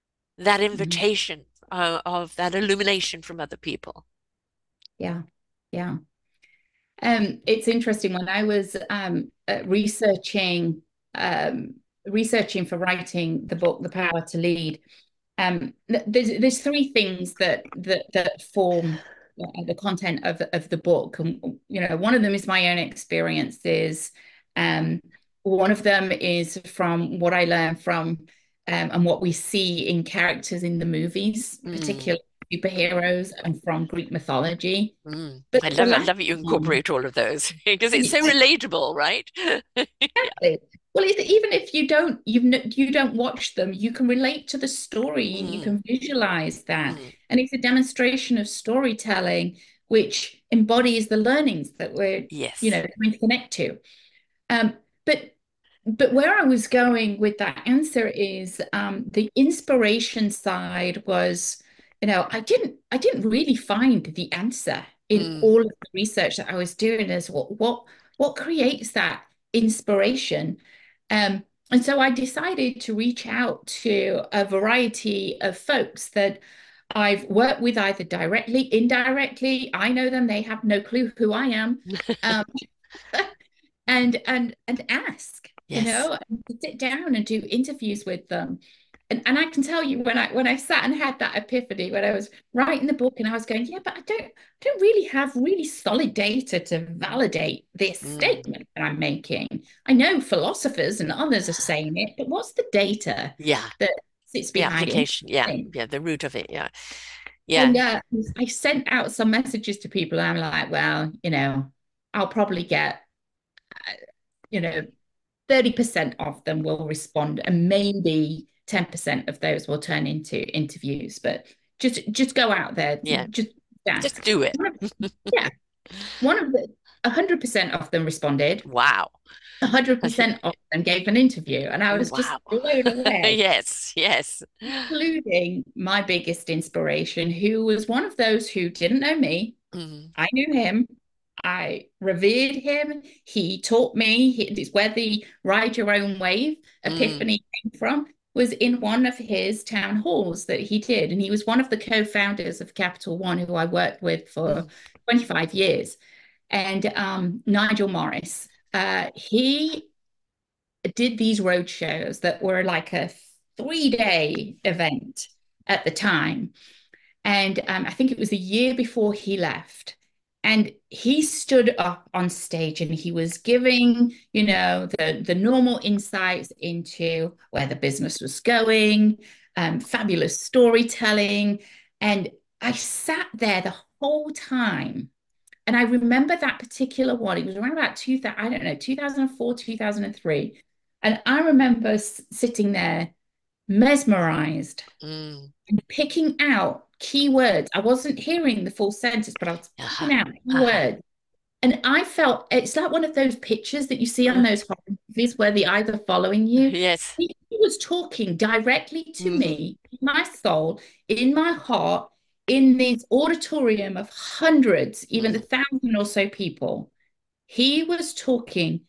that Mhm. invitation uh, of that illumination from other people. Yeah. Yeah. Um, it's interesting when I was um, uh, researching um, researching for writing the book The Power to Lead. Um, th- there's there's three things that that that form uh, the content of of the book, and you know, one of them is my own experiences. Um, one of them is from what I learned from um, and what we see in characters in the movies, Mm, particularly superheroes and from Greek mythology. mm. But I the love I last love that you one, incorporate all of those because it's so relatable, right? Yeah. exactly. Well, if, even if you don't, you've no, you don't watch them, you can relate to the story. You Mm, can visualize that, mm. and it's a demonstration of storytelling which embodies the learnings that we're, you Yes. know, trying to connect to. Um, but but where I was going with that answer is um, the inspiration side was, you know, I didn't I didn't really find the answer in Mm, all of the research that I was doing as what what what creates that inspiration. Um, and so I decided to reach out to a variety of folks that I've worked with either directly, indirectly. I know them, they have no clue who I am. Um, and and and ask, you yes. know, and sit down and do interviews with them. And and I can tell you when I when I sat and had that epiphany when I was writing the book and I was going, yeah, but I don't I don't really have really solid data to validate this Mm. statement that I'm making. I know philosophers and others are saying it, but what's the data Yeah. that sits The behind it? application. Yeah. Yeah. The root of it. Yeah. Yeah. And uh, I sent out some messages to people, and I'm like, well, you know, I'll probably get, you know, thirty percent of them will respond, and maybe ten percent of those will turn into interviews. But just just go out there, Yeah. just ask. Just do it. One of, yeah, one of the one hundred percent of them responded. Wow. one hundred percent of them gave an interview, and I was just Wow. blown away, Yes. Yes. including my biggest inspiration, who was one of those who didn't know me. Mm, I knew him. I revered him. He taught me. He, it's where the Ride Your Own Wave mm, epiphany came from, was in one of his town halls that he did. And he was one of the co-founders of Capital One, who I worked with for mm, twenty-five years. And um, Nigel Morris, uh, he did these road shows that were like a three-day event at the time. And um, I think it was the year before he left. And he stood up on stage and he was giving, you know, the, the normal insights into where the business was going, um, fabulous storytelling. And I sat there the whole time. And I remember that particular one. It was around about two thousand, I don't know, two thousand four, two thousand three. And I remember s- sitting there mesmerized mm. and picking out keywords. I wasn't hearing the full sentence, but I was Uh-huh. picking out Uh-huh. keywords. And I felt it's like one of those pictures that you see on Uh, those horror movies where the eyes are following you. yes. He was talking directly to Hmm. me, in my soul, in my heart, in this auditorium of hundreds, even a Mm, thousand or so people. He was talking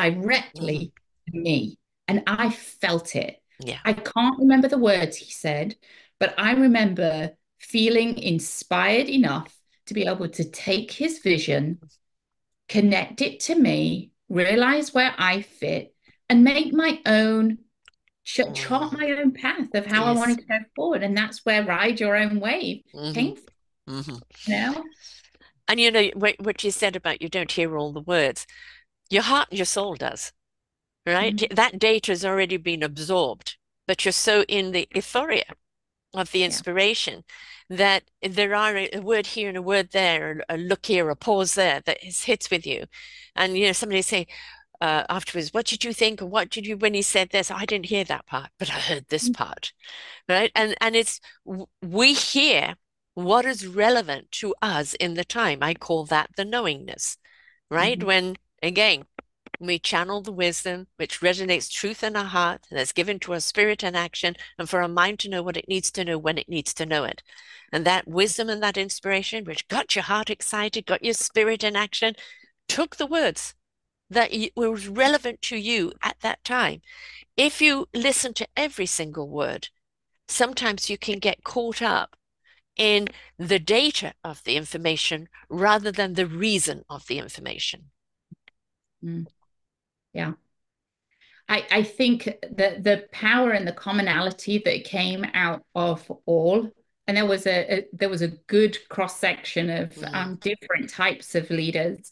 mm. directly to me, and I felt it. Yeah. I can't remember the words he said, but I remember feeling inspired enough to be able to take his vision, connect it to me, realize where I fit, and make my own, ch- chart Mm. my own path of how I Yes. wanted to go forward. And that's where Ride Your Own Wave Hmm. came from, Hmm. you know? And you know what, what you said about you don't hear all the words. Your heart and your soul does, right? Mhm. That data has already been absorbed, but you're so in the euphoria of the Yeah. inspiration that there are a, a word here and a word there, a, a look here, a pause there that is, hits with you. And you know, somebody say uh, afterwards, "What did you think? Or what did you when he said this? I didn't hear that part, but I heard this part." Right? And and it's we hear what is relevant to us in the time. I call that the knowingness, right? Mhm. When again we channel the wisdom which resonates truth in our heart, that's given to our spirit and action, and for our mind to know what it needs to know when it needs to know it. And that wisdom and that inspiration, which got your heart excited, got your spirit in action, took the words that was relevant to you at that time. If you listen to every single word, sometimes you can get caught up in the data of the information rather than the reason of the information. Mm, yeah. I, I think that the power and the commonality that came out of all, and there was a, a there was a good cross section of Mm, um, different types of leaders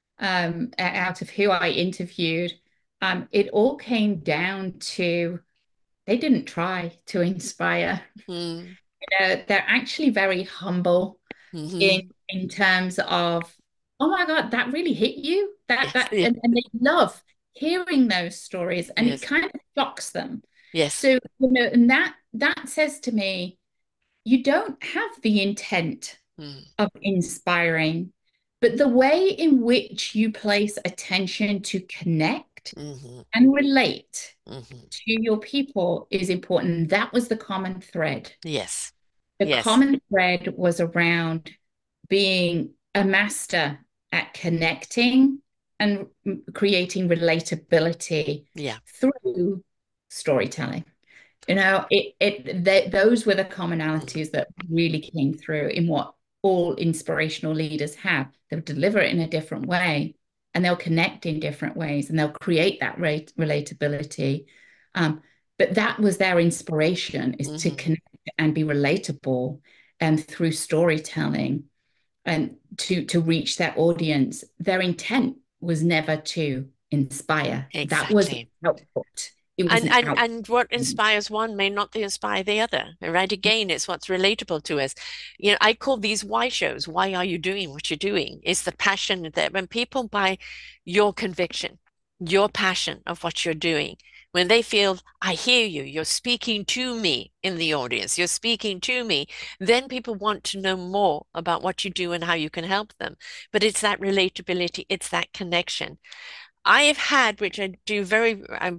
um, out of who I interviewed. Um, it all came down to they didn't try to inspire. mm, You know, they're actually very humble in mhm. in terms of, oh my God, that really hit you. That Yes, that yeah, and, and they love hearing those stories and it yes, kind of shocks them. yes. So, you know, and that that says to me, you don't have the intent Mm, of inspiring, but the way in which you place attention to connect mhm, and relate mhm. to your people is important. That was the common thread. Yes, The yes, common thread was around being a master at connecting and creating relatability yeah. through storytelling. You know, it it th those were the Mm, commonalities that really came through in what all inspirational leaders have. They'll deliver it in a different way, and they'll connect in different ways, and they'll create that rate relatability. Um, but that was their inspiration, is to mhm. connect and be relatable, and through storytelling and to to reach that audience. Their intent was never to inspire. That was the Exactly. output. It was And an and output. and what inspires one may not inspire the other, right? Again, it's what's relatable to us. You know, I call these why shows. Why are you doing what you're doing? It's the passion that when people buy your conviction, your passion of what you're doing, when they feel, I hear you, you're speaking to me in the audience, you're speaking to me, then people want to know more about what you do and how you can help them. But it's that relatability, it's that connection. I have had, which I do very, I'm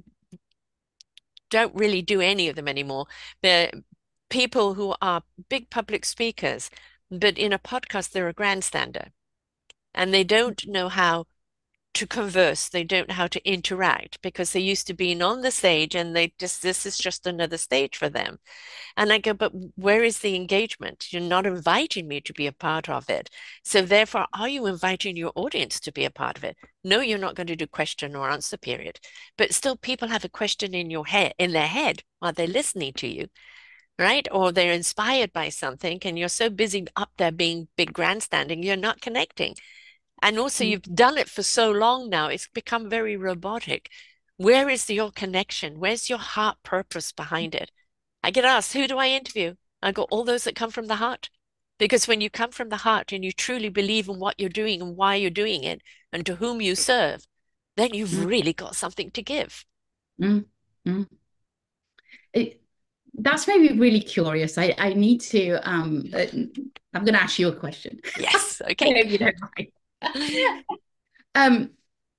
don't really do any of them anymore. They're people who are big public speakers, but in a podcast, they're a grandstander and they don't know how to converse. They don't know how to interact because they're used to being on the stage and they just, this is just another stage for them. And I go, but where is the engagement? You're not inviting me to be a part of it. So therefore, are you inviting your audience to be a part of it? No, you're not going to do question or answer period. But still, people have a question in your head, in their head while they're listening to you, right? Or they're inspired by something, and you're so busy up there being big grandstanding, you're not connecting. And also, you've done it for so long now, it's become very robotic. Where is your connection? Where's your heart purpose behind it? I get asked, who do I interview? I go, all those that come from the heart. Because when you come from the heart and you truly believe in what you're doing and why you're doing it and to whom you serve, then you've Mm, really got something to give. mm, mm. It, that's made me really curious. I, I need to, um, uh, I'm going to ask you a question. Yes. I Okay. hope you don't mind. Um,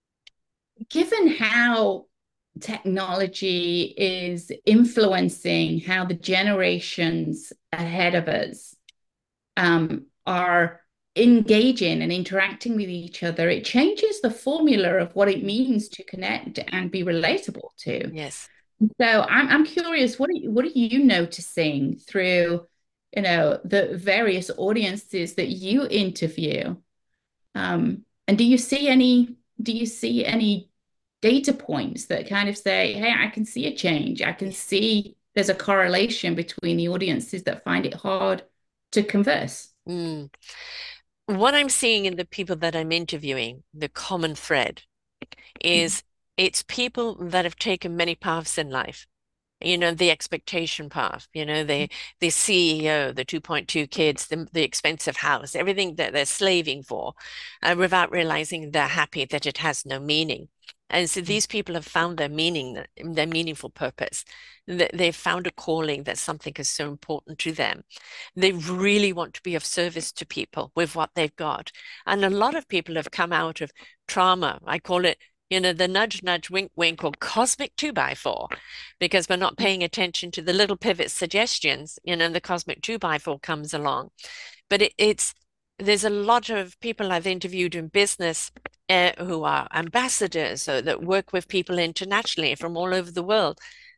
given how technology is influencing how the generations ahead of us um, are engaging and interacting with each other, it changes the formula of what it means to connect and be relatable to. Yes. So I'm I'm curious, what are you, what are you noticing through, you know, the various audiences that you interview? Um, and do you see any do you see any data points that kind of say, hey, I can see a change. I can see there's a correlation between the audiences that find it hard to converse. Mm. What I'm seeing in the people that I'm interviewing, the common thread is it's people that have taken many paths in life. You know, the expectation path, you know, the the C E O, the two point two kids, the, the expensive house, everything that they're slaving for, uh, without realizing they're happy that it has no meaning. And so these people have found their meaning, their meaningful purpose. They've found a calling that something is so important to them. They really want to be of service to people with what they've got. And a lot of people have come out of trauma. I call it, you know, the nudge, nudge, wink, wink, or cosmic two by four because we're not paying attention to the little pivot suggestions, you know, the cosmic two by four comes along. But it, it's there's a lot of people I've interviewed in business uh, who are ambassadors so that work with people internationally from all over the world.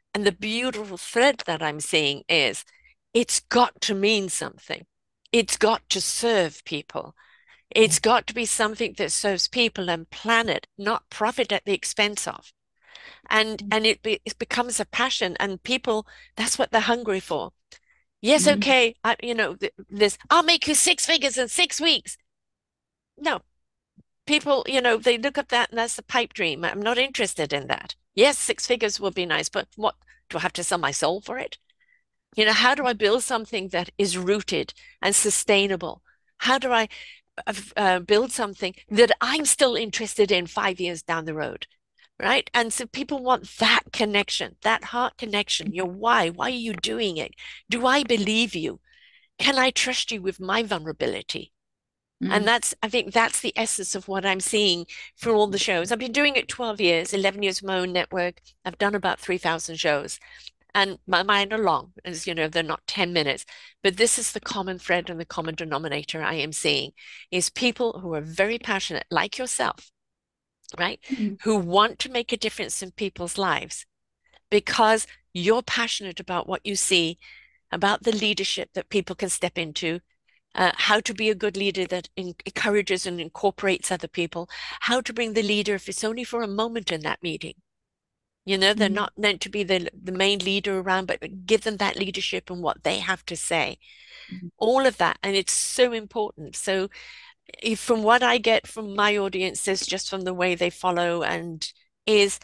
And the beautiful thread that I'm seeing is it's got to mean something. It's got to serve people. Yeah. It's got to be something that serves people and planet, not profit at the expense of. And and it, be, it becomes a passion, and people, that's what they're hungry for. Yes, Mhm. okay, I, you know, th this, I'll make you six figures in six weeks. No, people, you know, they look at that and that's a pipe dream. I'm not interested in that. Yes, six figures would be nice, but what, do I have to sell my soul for it? You know, how do I build something that is rooted and sustainable? How do I uh, uh, build something that I'm still interested in five years down the road? Right. And so people want that connection, that heart connection. Your why. Why are you doing it? Do I believe you? Can I trust you with my vulnerability? And Mm. that's, I think that's the essence of what I'm seeing for all the shows. I've been doing it twelve years, eleven years of my own network. I've done about three thousand shows. And my mine are long, as you know, they're not ten minutes. But this is the common thread and the common denominator I am seeing is people who are very passionate, like yourself, right? Mm. Who want to make a difference in people's lives because you're passionate about what you see, about the leadership that people can step into, uh, how to be a good leader that in- encourages and incorporates other people, how to bring the leader, if it's only for a moment in that meeting. You know, they're Mm. not meant to be the the main leader around, but give them that leadership and what they have to say. Mm. All of that. And it's so important. So if, from what I get from my audiences, just from the way they follow and is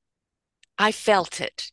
I felt it.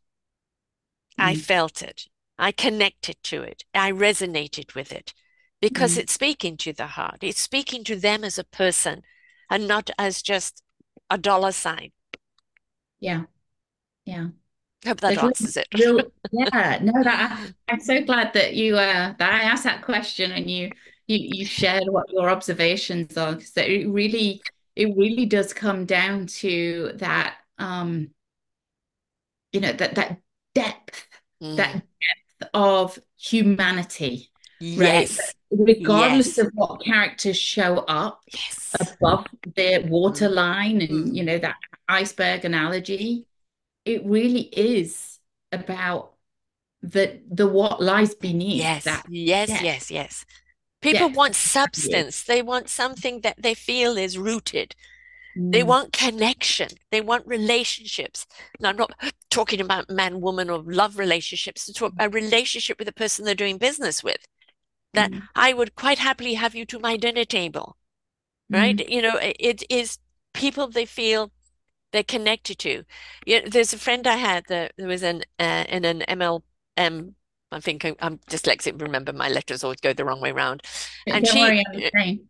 I Mm. felt it. I connected to it. I resonated with it because Mm. it's speaking to the heart. It's speaking to them as a person and not as just a dollar sign. Yeah. Yeah. Hope that There's real, answers it. real, yeah, no, that I'm so glad that you uh that I asked that question and you you you shared what your observations are because it really it really does come down to that um you know that that depth that Mm. depth of humanity, right? Yes. Regardless Yes. of what characters show up Yes. above the Mm. waterline and Mm. you know that iceberg analogy, it really is about the the what lies beneath Yes. that Yes. depth, Yes. Yes. People depth want of value. substance. They want something that they feel is rooted. They Mm. want connection. They want relationships. And I'm not talking about man, woman, or love relationships. It's a relationship with the person they're doing business with. That Mm. I would quite happily have you to my dinner table, right? Mm. You know, it is people they feel they're connected to. You know, there's a friend I had that there was an uh, in an M L M. I think I, I'm dyslexic. Remember, my letters always go the wrong way around. And Don't she, worry, I'm the same.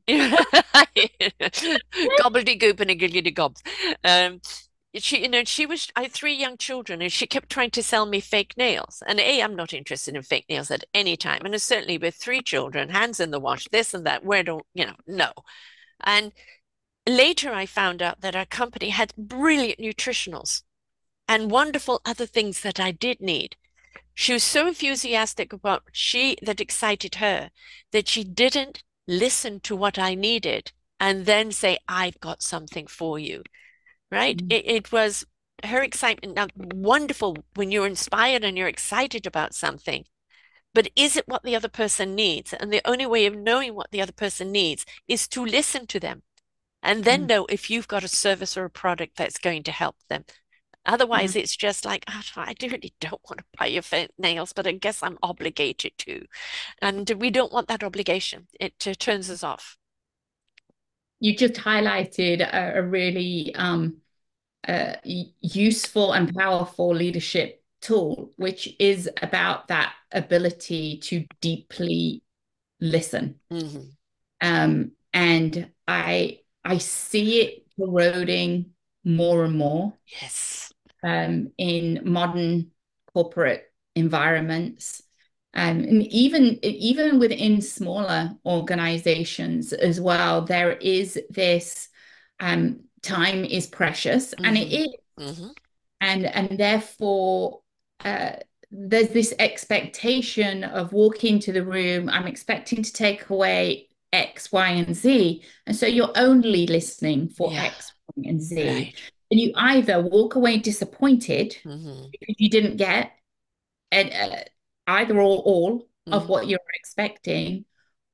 gobbledygook and a giggity gobs. Um, she, you know, she was. I had three young children, and she kept trying to sell me fake nails. And A, I'm not interested in fake nails at any time, and certainly with three children, hands in the wash, this and that. Where don't you know? No. And later, I found out that our company had brilliant nutritionals and wonderful other things that I did need. She was so enthusiastic about what she that excited her that she didn't listen to what I needed and then say, I've got something for you, right? Mm. It, it was her excitement. Now, wonderful when you're inspired and you're excited about something, but is it what the other person needs? And the only way of knowing what the other person needs is to listen to them and then Yeah. know if you've got a service or a product that's going to help them. Yeah. Otherwise, it's just like, oh, I really don't want to buy your nails, but I guess I'm obligated to. And we don't want that obligation. It uh, turns us off. You just highlighted a, a really um uh, useful and powerful leadership tool, which is about that ability to deeply listen. Hmm. Um, and I I see it eroding more and more Yes. um, in modern corporate environments. Um, and even even within smaller organizations as well, there is this um, time is precious, and it Hmm. is, Hmm. and and therefore uh, there's this expectation of walking into the room. I'm expecting to take away X, Y, and Z, and so you're only listening for Yeah. X, Y, and Z. Right. And you either walk away disappointed Hmm. because you didn't get and uh, either or all of Hmm. what you're expecting,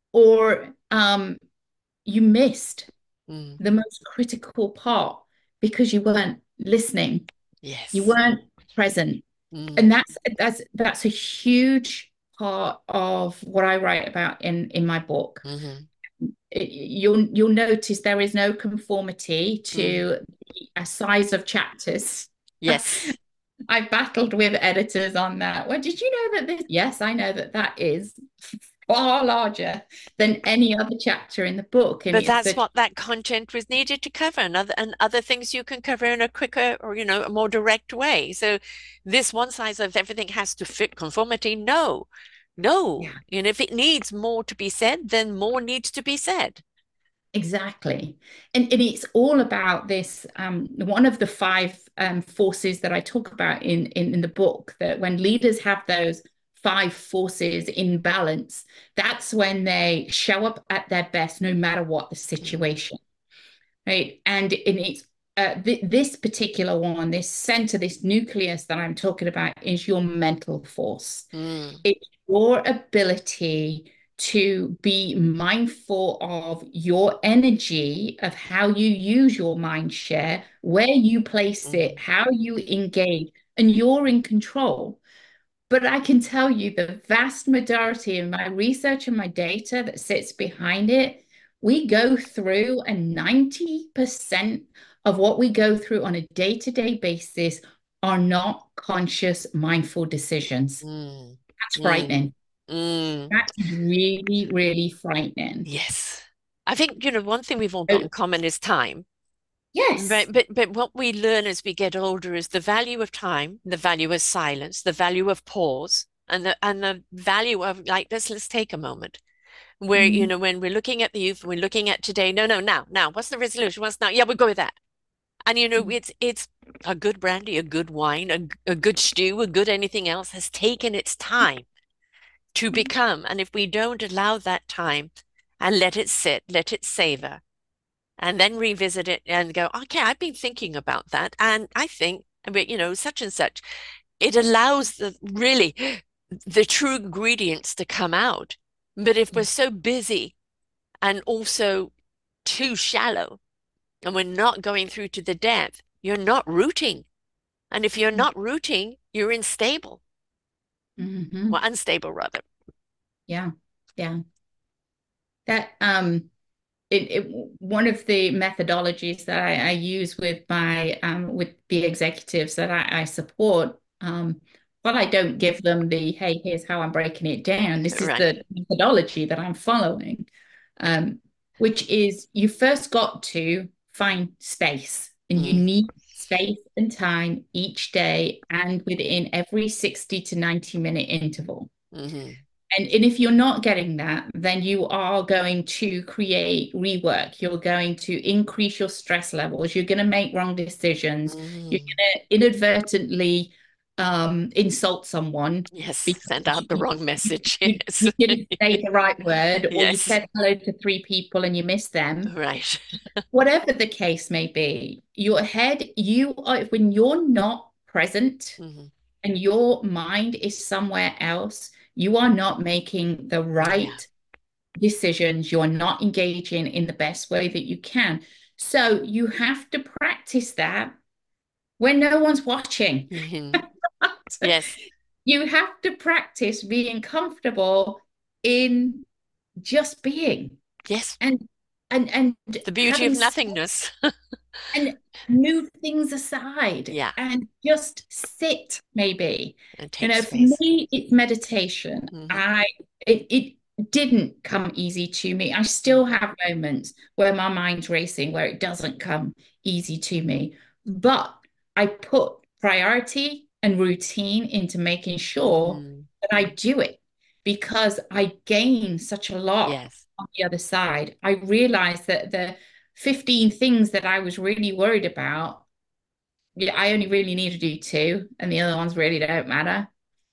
or um, you missed Mm. the most critical part because you weren't listening, you Yes. weren't present. Mm. And that's that's that's a huge part of what I write about in in my book. Hmm. It- you'll you'll notice there is no conformity Mm. to a size of chapters. Yes. I battled with editors on that. Well, did you know that this? Yes, I know that that is far larger than any other chapter in the book, and But it's that's the what that content was needed to cover, and other and other things you can cover in a quicker or you know a more direct way. So this one size of everything has to fit conformity. No, no. yeah, And if it needs more to be said, then more needs to be said. exactly. And, and it's all about this. Um, one of the five um, forces that I talk about in, in, in the book, that when leaders have those five forces in balance, that's when they show up at their best, no matter what the Mm. situation, right? And, and it's uh, th this particular one, this center, this nucleus that I'm talking about is your mental force. Mm. It's your ability to be mindful of your energy, of how you use your mind share, where you place it, Mm. how you engage, and you're in control. But I can tell you the vast majority of my research and my data that sits behind it, we go through, and ninety percent of what we go through on a day-to-day basis are not conscious, mindful decisions. Mm. That's Mm. frightening. Mm. That's really, really frightening. Yes. I think, you know, one thing we've all got So, in common is time. yes. Right, but but what we learn as we get older is the value of time, the value of silence, the value of pause, and the and the value of like let's let's take a moment where you Mm, know when we're looking at the youth, we're looking at today. No, no, now, now, what's the resolution? What's now? Yeah, we'll go with that. And you know, mm, it's it's a good brandy, a good wine, a, a good stew, a good anything else has taken its time to become. And if we don't allow that time and let it sit, let it savor and then revisit it and go, okay, I've been thinking about that. And I think, you know, such and such, it allows the really the true ingredients to come out. But if we're yeah. so busy and also too shallow and we're not going through to the depth, you're not rooting. And if you're not rooting, you're unstable. Hmm. Well, unstable rather. Yeah. Yeah. That um it, it one of the methodologies that I, I use with my um with the executives that I, I support, um, but I don't give them the hey, here's how I'm breaking it down. This is Right. the methodology that I'm following, um, which is you first got to find space, and you Mm, need space and time each day and within every sixty to ninety minute interval. hmm. And, and if you're not getting that, then you are going to create rework. You're going to increase your stress levels. You're going to make wrong decisions. You're Mm. going to inadvertently um, insult someone Yes, because send out the you, wrong you, message. you, Yes. you didn't say the right word, or you Yes. said hello to three people and you missed them. Right. Whatever the case may be, your head, you are, when you're not present Hmm. and your mind is somewhere else, you are not making the Yeah. right decisions. You're not engaging in the best way that you can. So you have to practice that when no one's watching. Hmm. Yes. You have to practice being comfortable in just being Yes. and and and The beauty having of nothingness. and move things aside Yeah. and just sit maybe. And You take know, for space. me it's meditation. Hmm. I it, it didn't come easy to me. I still have moments where my mind's racing, where it doesn't come easy to me, but I put priority and routine into making sure Hmm. that I do it, because I gain such a lot Yes. on the other side. I realized that the fifteen things that I was really worried about, yeah, I only really need to do two, and the other ones really don't matter.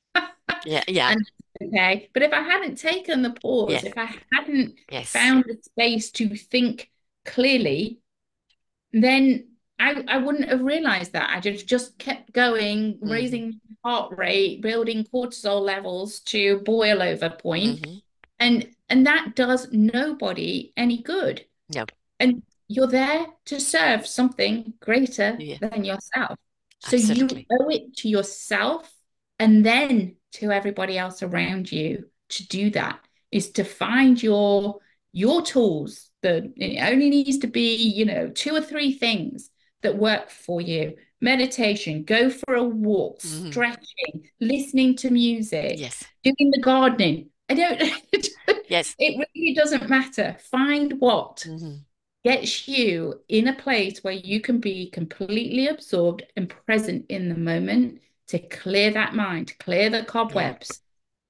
Yeah. Yeah. And okay. But if I hadn't taken the pause, Yes. if I hadn't Yes. found the space to think clearly, then I, I wouldn't have realized that. I just just kept going, Hmm. raising heart rate, building cortisol levels to boil over point, Hmm. and and that does nobody any good. No. And you're there to serve something greater Yeah, than yourself. So you absolutely. owe it to yourself and then to everybody else around you to do that, is to find your your tools. That it only needs to be, you know, two or three things that work for you. Meditation, go for a walk, Hmm. stretching, listening to music, Yes. doing the gardening. I don't, Yes. it really doesn't matter. Find what Hmm. gets you in a place where you can be completely absorbed and present in the moment to clear that mind, clear the Yeah. cobwebs.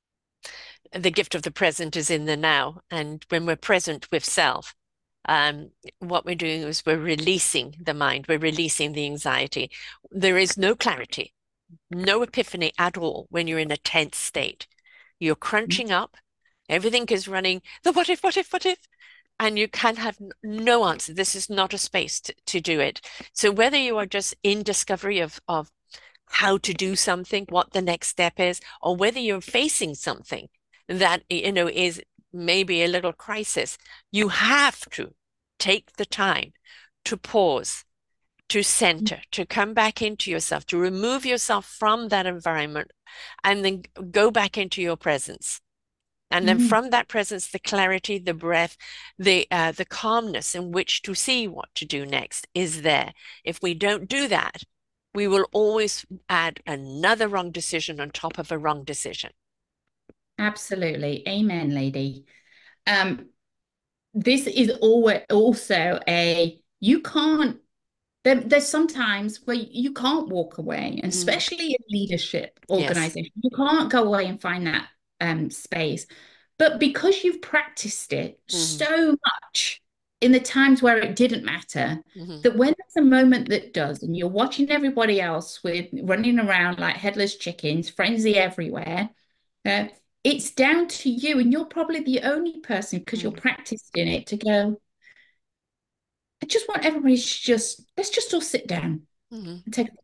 The gift of the present is in the now. And when we're present with self, um, what we're doing is we're releasing the mind, we're releasing the anxiety. There is no clarity, no epiphany at all when you're in a tense state. You're crunching up, everything is running, the what if, what if, what if? And you can have no answer. This is not a space to, to do it. So whether you are just in discovery of, of how to do something, what the next step is, or whether you're facing something that, you know, is maybe a little crisis, you have to take the time to pause, to center, to come back into yourself, to remove yourself from that environment, and then go back into your presence. And then Mm, from that presence, the clarity, the breath, the uh, the calmness in which to see what to do next is there. If we don't do that, we will always add another wrong decision on top of a wrong decision. absolutely. Amen, lady. Um, this is always also a you can't there, there's sometimes where you can't walk away, and Mhm. especially in leadership Yes. organization, you can't go away and find that um space. But because you've practiced it Hmm. so much in the times where it didn't matter, Hmm. that when there's a moment that does, and you're watching everybody else with running around like headless chickens, frenzy everywhere, uh, it's down to you, and you're probably the only person because you're Hmm. practiced in it to go, I just want everybody to just let's just all sit down Hmm. and take,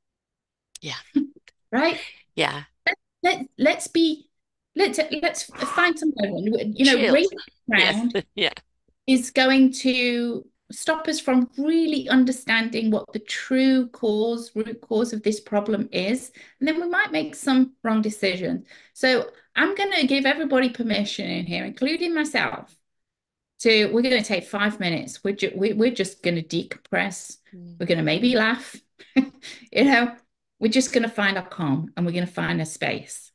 Yeah. right? Yeah. Let let's be let's let's find some moment. You know, Chill. racing Yes. around Yeah. is going to stop us from really understanding what the true cause, root cause of this problem is. And then we might make some wrong decisions. So I'm going to give everybody permission in here, including myself, to we're going to take five minutes. We're, ju we, we're just going to decompress. Mm. We're going to maybe laugh. You know, we're just going to find our calm and we're going to find a space.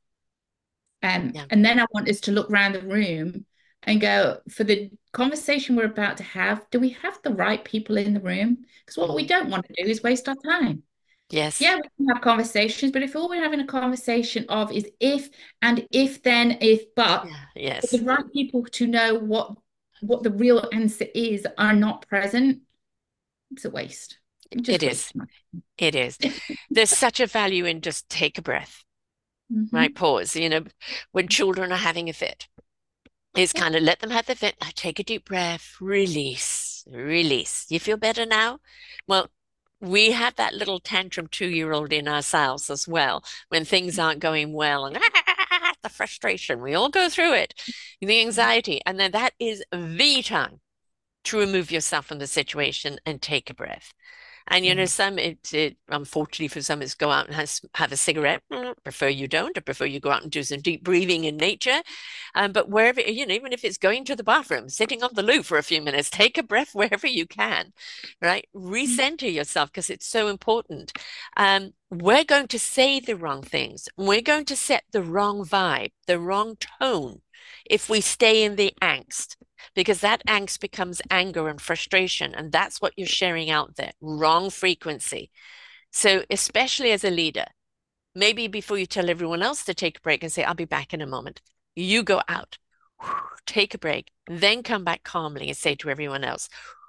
Um, Yeah. and then I want us to look around the room and go, for the conversation we're about to have, do we have the right people in the room? Because what we Hmm. don't want to do is waste our time. Yes. Yeah, we can have conversations, but if all we're having a conversation of is if and if then if but, Yeah. but the Yes. right people to know what what the real answer is are not present, it's a waste. We're It just is. wasting It is. time. There's such a value in just take a breath, right? Hmm. Pause. You know, when children are having a fit, is Yeah. kind of let them have the fit. Now take a deep breath, release, release. You feel better now? Well, we have that little tantrum two-year-old in ourselves as well when things aren't going well and the frustration. We all go through it, the anxiety, and then that is the time to remove yourself from the situation and take a breath. And you know, Yeah. some it, it unfortunately for some is go out and has, have a cigarette. Mm, prefer you don't. I prefer you go out and do some deep breathing in nature. Um, but wherever, you know, even if it's going to the bathroom, sitting on the loo for a few minutes, take a breath wherever you can, right? Recenter yourself because it's so important. Um, we're going to say the wrong things. We're going to set the wrong vibe, the wrong tone if we stay in the angst because that angst becomes anger and frustration. And that's what you're sharing out there, wrong frequency. So, especially as a leader, maybe before you tell everyone else to take a break and say, I'll be back in a moment, you go out, take a break, then come back calmly and say to everyone else,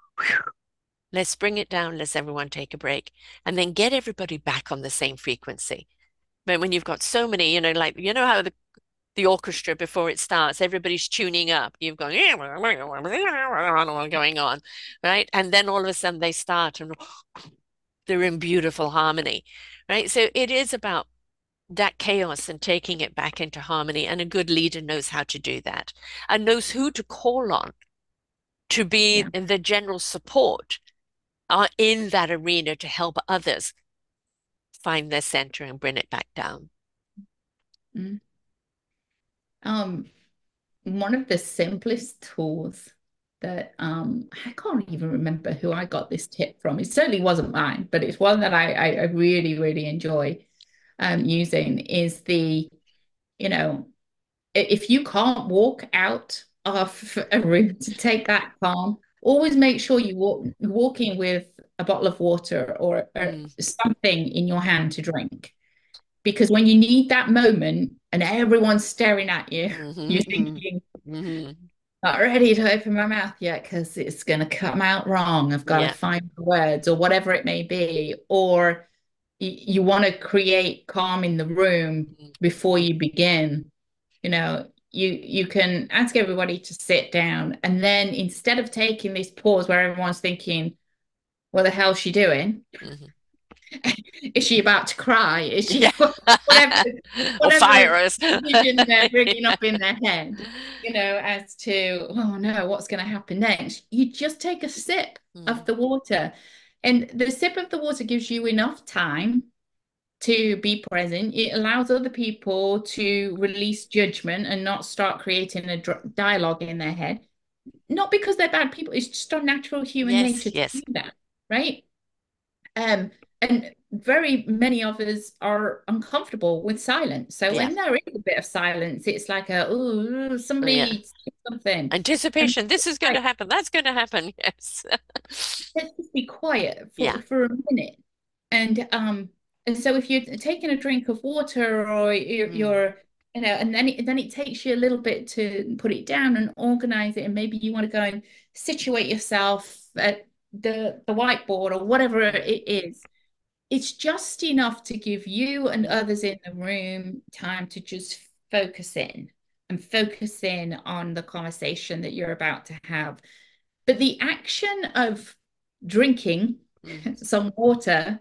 let's bring it down, let's everyone take a break, and then get everybody back on the same frequency. But when you've got so many, you know, like, you know how the the orchestra before it starts, everybody's tuning up. You've gone going on, right? And then all of a sudden they start and they're in beautiful harmony, right? So it is about that chaos and taking it back into harmony. And a good leader knows how to do that and knows who to call on to be Yeah. the general support uh, in that arena to help others find their center and bring it back down. Mm. Um, one of the simplest tools that um I can't even remember who I got this tip from. It certainly wasn't mine, but it's one that I I, I really, really enjoy um using is the, you know, if you can't walk out of a room to take that calm, always make sure you walk walking with a bottle of water or, or Mm. something in your hand to drink. Because when you need that moment and everyone's staring at you, you're Mm-hmm. thinking, Mm-hmm. not ready to open my mouth yet because it's going to come out wrong. I've got to Yeah. find the words or whatever it may be. Or you, you want to create calm in the room Mm. before you begin. You know, you you can ask everybody to sit down, and then instead of taking this pause where everyone's thinking, what the hell's she doing? Mm-hmm. Is she about to cry? Is Yeah. she whatever Or whatever fire us. vision they're bringing Yeah. up in their head, you know, as to, oh no, what's going to happen next? You just take a sip of Mm. the water. And the sip of the water gives you enough time to be present. It allows other people to release judgment and not start creating a dialogue in their head. Not because they're bad people, it's just our natural human Yes, nature to do yes. that, right? Um, and very many of us are uncomfortable with silence. So Yeah. when there is a bit of silence, it's like a, oh, Yeah. somebody say something. And Anticipation. This is going to like, happen. That's going to happen. Yes. let's just be quiet for, Yeah. for a minute. And um, and so if you're taking a drink of water or you're, Mm. you're you know, and then it, then it takes you a little bit to put it down and organize it, and maybe you want to go and situate yourself at the the whiteboard or whatever Mm. it is. It's just enough to give you and Mm. others in the room time to just focus in and focus in on the conversation that you're about to have. But the action of drinking Mm. some water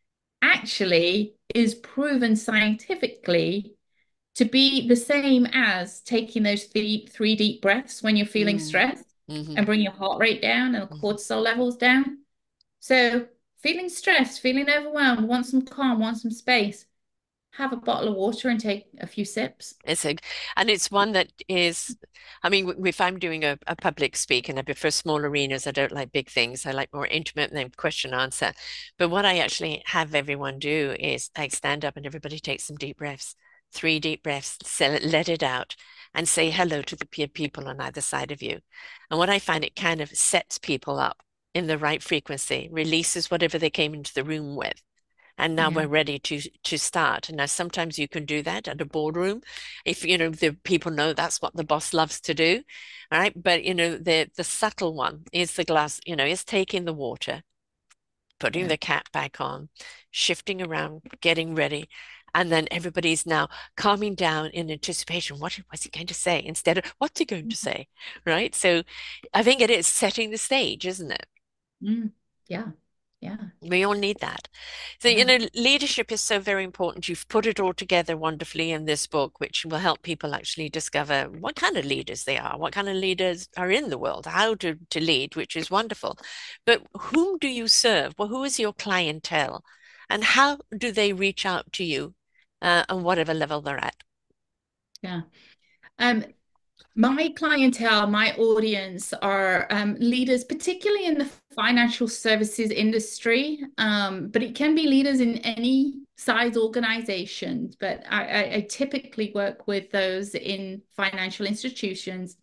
actually is proven scientifically to be the same as taking those three, three deep breaths when you're feeling Mm. stressed Mm-hmm. and bring your heart rate down and Mm-hmm. cortisol levels down. So, feeling stressed, feeling overwhelmed, want some calm, want some space, have a bottle of water and take a few sips. It's a, and it's one that is, I mean, if I'm doing a, a public speak and I prefer small arenas, I don't like big things. I like more intimate and then question answer. But what I actually have everyone do is I stand up and everybody takes some deep breaths, three deep breaths, so let it out and say hello to the peer people on either side of you. And what I find, it kind of sets people up in the right frequency, releases whatever they came into the room with, and now Yeah. we're ready to to start. And now sometimes you can do that at a boardroom if you know the people know that's what the boss loves to do. All right, but you know the the subtle one is the glass, you know, is taking the water, putting Yeah. the cap back on, shifting around, getting ready. And then everybody's now calming down in anticipation. What was he going to say instead of what's he going to say? Right. So I think it is setting the stage, isn't it? Mm. Yeah. Yeah. We all need that. So, you Yeah. know, leadership is so very important. You've put it all together wonderfully in this book, which will help people actually discover what kind of leaders they are, what kind of leaders are in the world, how to, to lead, which is wonderful. But whom do you serve? Well, who is your clientele? And how do they reach out to you uh, on whatever level they're at? Yeah. Um, My clientele, my audience are um, leaders, particularly in the financial services industry, um, but it can be leaders in any size organizations. But I, I, I typically work with those in financial institutions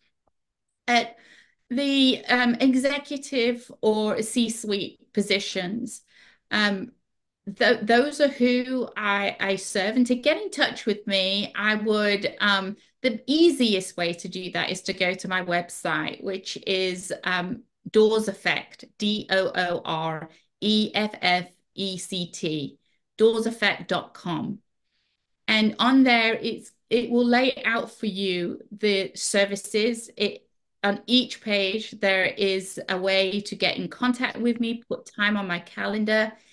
at the um, executive or C-suite positions. Um, th those are who I, I serve. And to get in touch with me, I would, um, the easiest way to do that is to go to my website, which is um, Doors Effect, D O O R E F F E C T, doors effect dot com. And on there, it's it will lay out for you the services. It on each page, there is a way to get in contact with me, put time on my calendar.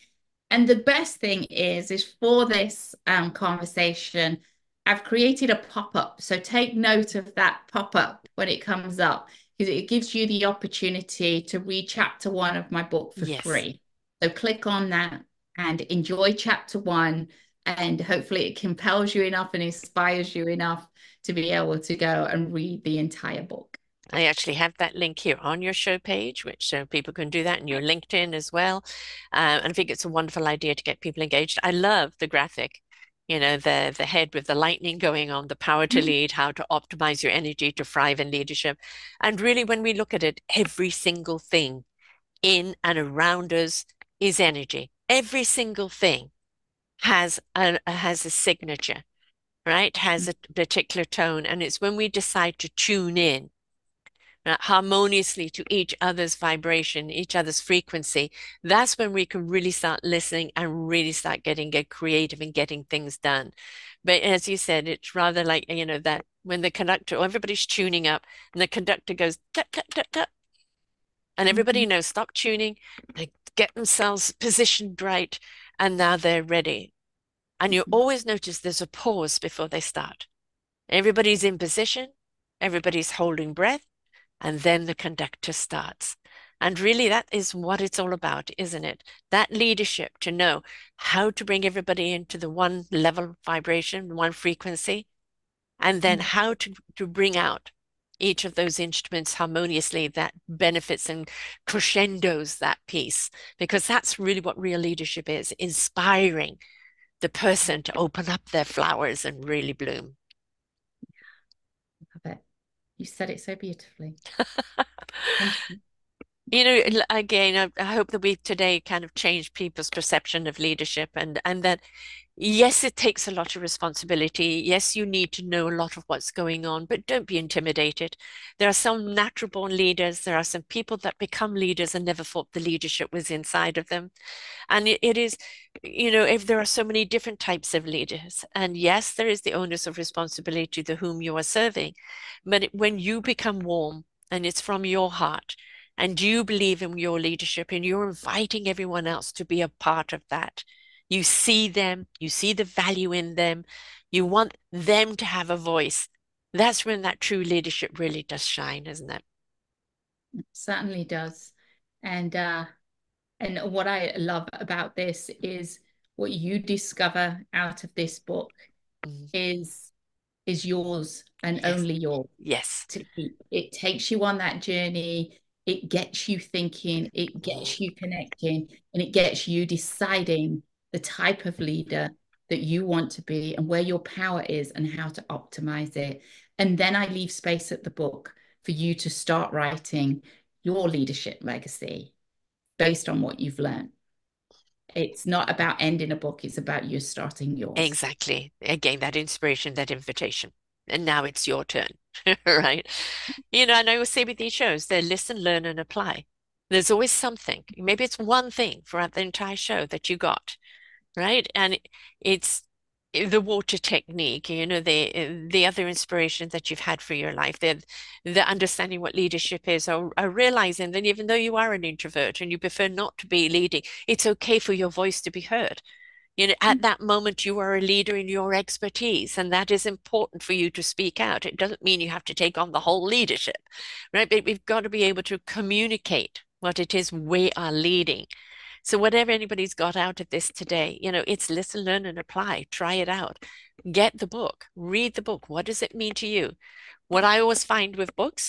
And the best thing is, is for this um, conversation, I've created a pop-up. So take note of that pop-up when it comes up, because it gives you the opportunity to read chapter one of my book for Yes. free. So click on that and enjoy chapter one. And hopefully it compels you enough and inspires you enough to be able to go and read the entire book. I actually have that link here on your show page, which uh, people can do that in your LinkedIn as well. Uh, and I think it's a wonderful idea to get people engaged. I love the graphic, you know, the the head with the lightning going on, the power to lead, how to optimize your energy to thrive in leadership. And really, when we look at it, every single thing in and around us is energy. Every single thing has a has a signature, right? Has a particular tone, and it's when we decide to tune in uh, harmoniously to each other's vibration, each other's frequency, that's when we can really start listening and really start getting get creative and getting things done. But as you said, it's rather like, you know, that when the conductor, or everybody's tuning up and the conductor goes, cut, cut, cut, cut, and everybody Mhm. knows, stop tuning, they get themselves positioned right, and now they're ready. And you Mhm. always notice there's a pause before they start. Everybody's in position, everybody's holding breath, and then the conductor starts. And really, that is what it's all about, isn't it? That leadership to know how to bring everybody into the one level vibration, one frequency, and then Mhm. how to, to bring out each of those instruments harmoniously that benefits and crescendos that piece, because that's really what real leadership is, inspiring the person to open up their flowers and really bloom. Love it. You said it so beautifully. Thank you. You know, again, I, I hope that we today kind of changed people's perception of leadership and and that yes, it takes a lot of responsibility. Yes, you need to know a lot of what's going on, but don't be intimidated. There are some natural born leaders. There are some people that become leaders and never thought the leadership was inside of them. And it, it is, you know, if there are so many different types of leaders, and yes, there is the onus of responsibility to whom you are serving. But it, when you become warm and it's from your heart, and you believe in your leadership and you're inviting everyone else to be a part of that, you see them, you see the value in them, you want them to have a voice. That's when that true leadership really does shine, isn't it? Certainly does. And uh and what I love about this is what you discover out of this book Mm, is is yours and yes, only yours yes. to keep. It takes you on that journey. It gets you thinking, it Mm, gets you connecting, and it gets you deciding the type of leader that you want to be and where your power is and how to optimize it. And then I leave space at the book for you to start writing your leadership legacy based on what you've learned. It's not about ending a book, it's about you starting yours. exactly. Again, that inspiration, that invitation. And now it's your turn, right? You know, and I always say with these shows, they listen, learn, and apply. There's always something. Maybe it's one thing throughout the entire show that you got, right? And it's the water technique, you know, the the other inspirations that you've had for your life, the the understanding what leadership is, or, or realizing that even though you are an introvert and you prefer not to be leading, it's okay for your voice to be heard. You know, at that moment, you are a leader in your expertise, and that is important for you to speak out. It doesn't mean you have to take on the whole leadership, right? But we've got to be able to communicate what it is we are leading. So whatever anybody's got out of this today, you know, it's listen, learn, and apply. Try it out. Get the book, read the book. What does it mean to you? What I always find with books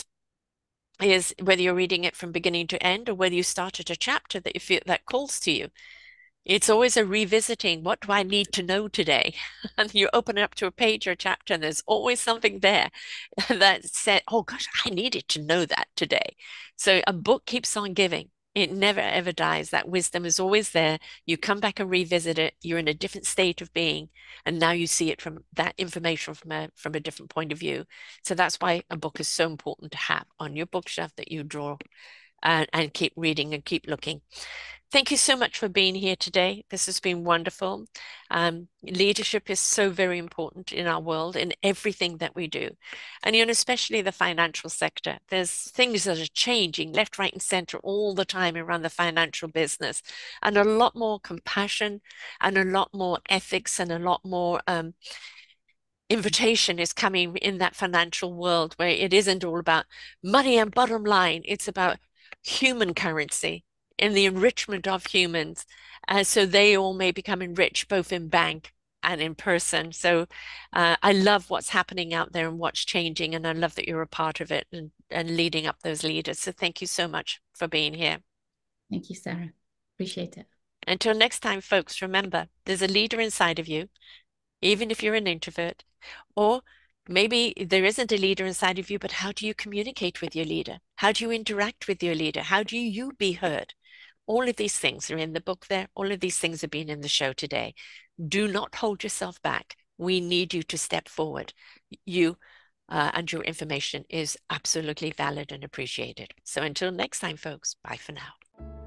is whether you're reading it from beginning to end or whether you start at a chapter that you feel that calls to you. It's always a revisiting. What do I need to know today? And you open it up to a page or a chapter, and there's always something there that said, oh gosh, I needed to know that today. So a book keeps on giving. It never ever dies. That wisdom is always there. You come back and revisit it. You're in a different state of being, and now you see it from that information from a from a different point of view. So that's why a book is so important to have on your bookshelf that you draw and, and keep reading and keep looking. Thank you so much for being here today. This has been wonderful. Um, leadership is so very important in our world, in everything that we do. And, you know, especially the financial sector. There's things that are changing left, right, and center all the time around the financial business. And a lot more compassion and a lot more ethics and a lot more um, invitation is coming in that financial world where it isn't all about money and bottom line. It's about human currency and the enrichment of humans. Uh, so they all may become enriched both in bank and in person. So uh, I love what's happening out there and what's changing. And I love that you're a part of it and, and leading up those leaders. So thank you so much for being here. Thank you, Sarah. Appreciate it. Until next time, folks, remember, there's a leader inside of you, even if you're an introvert. Or maybe there isn't a leader inside of you, but how do you communicate with your leader? How do you interact with your leader? How do you be heard? All of these things are in the book there. All of these things have been in the show today. Do not hold yourself back. We need you to step forward. You uh, and your information is absolutely valid and appreciated. So until next time, folks, bye for now.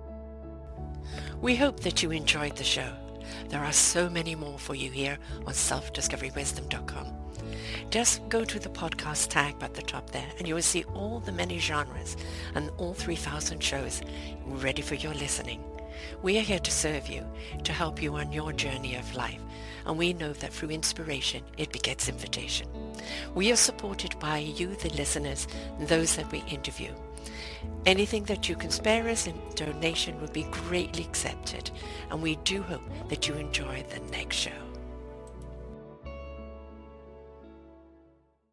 We hope that you enjoyed the show. There are so many more for you here on self discovery wisdom dot com. Just go to the podcast tab at the top there and you will see all the many genres and all three thousand shows ready for your listening. We are here to serve you, to help you on your journey of life, and we know that through inspiration it begets invitation. We are supported by you, the listeners, and those that we interview. Anything that you can spare us in donation would be greatly accepted, and we do hope that you enjoy the next show.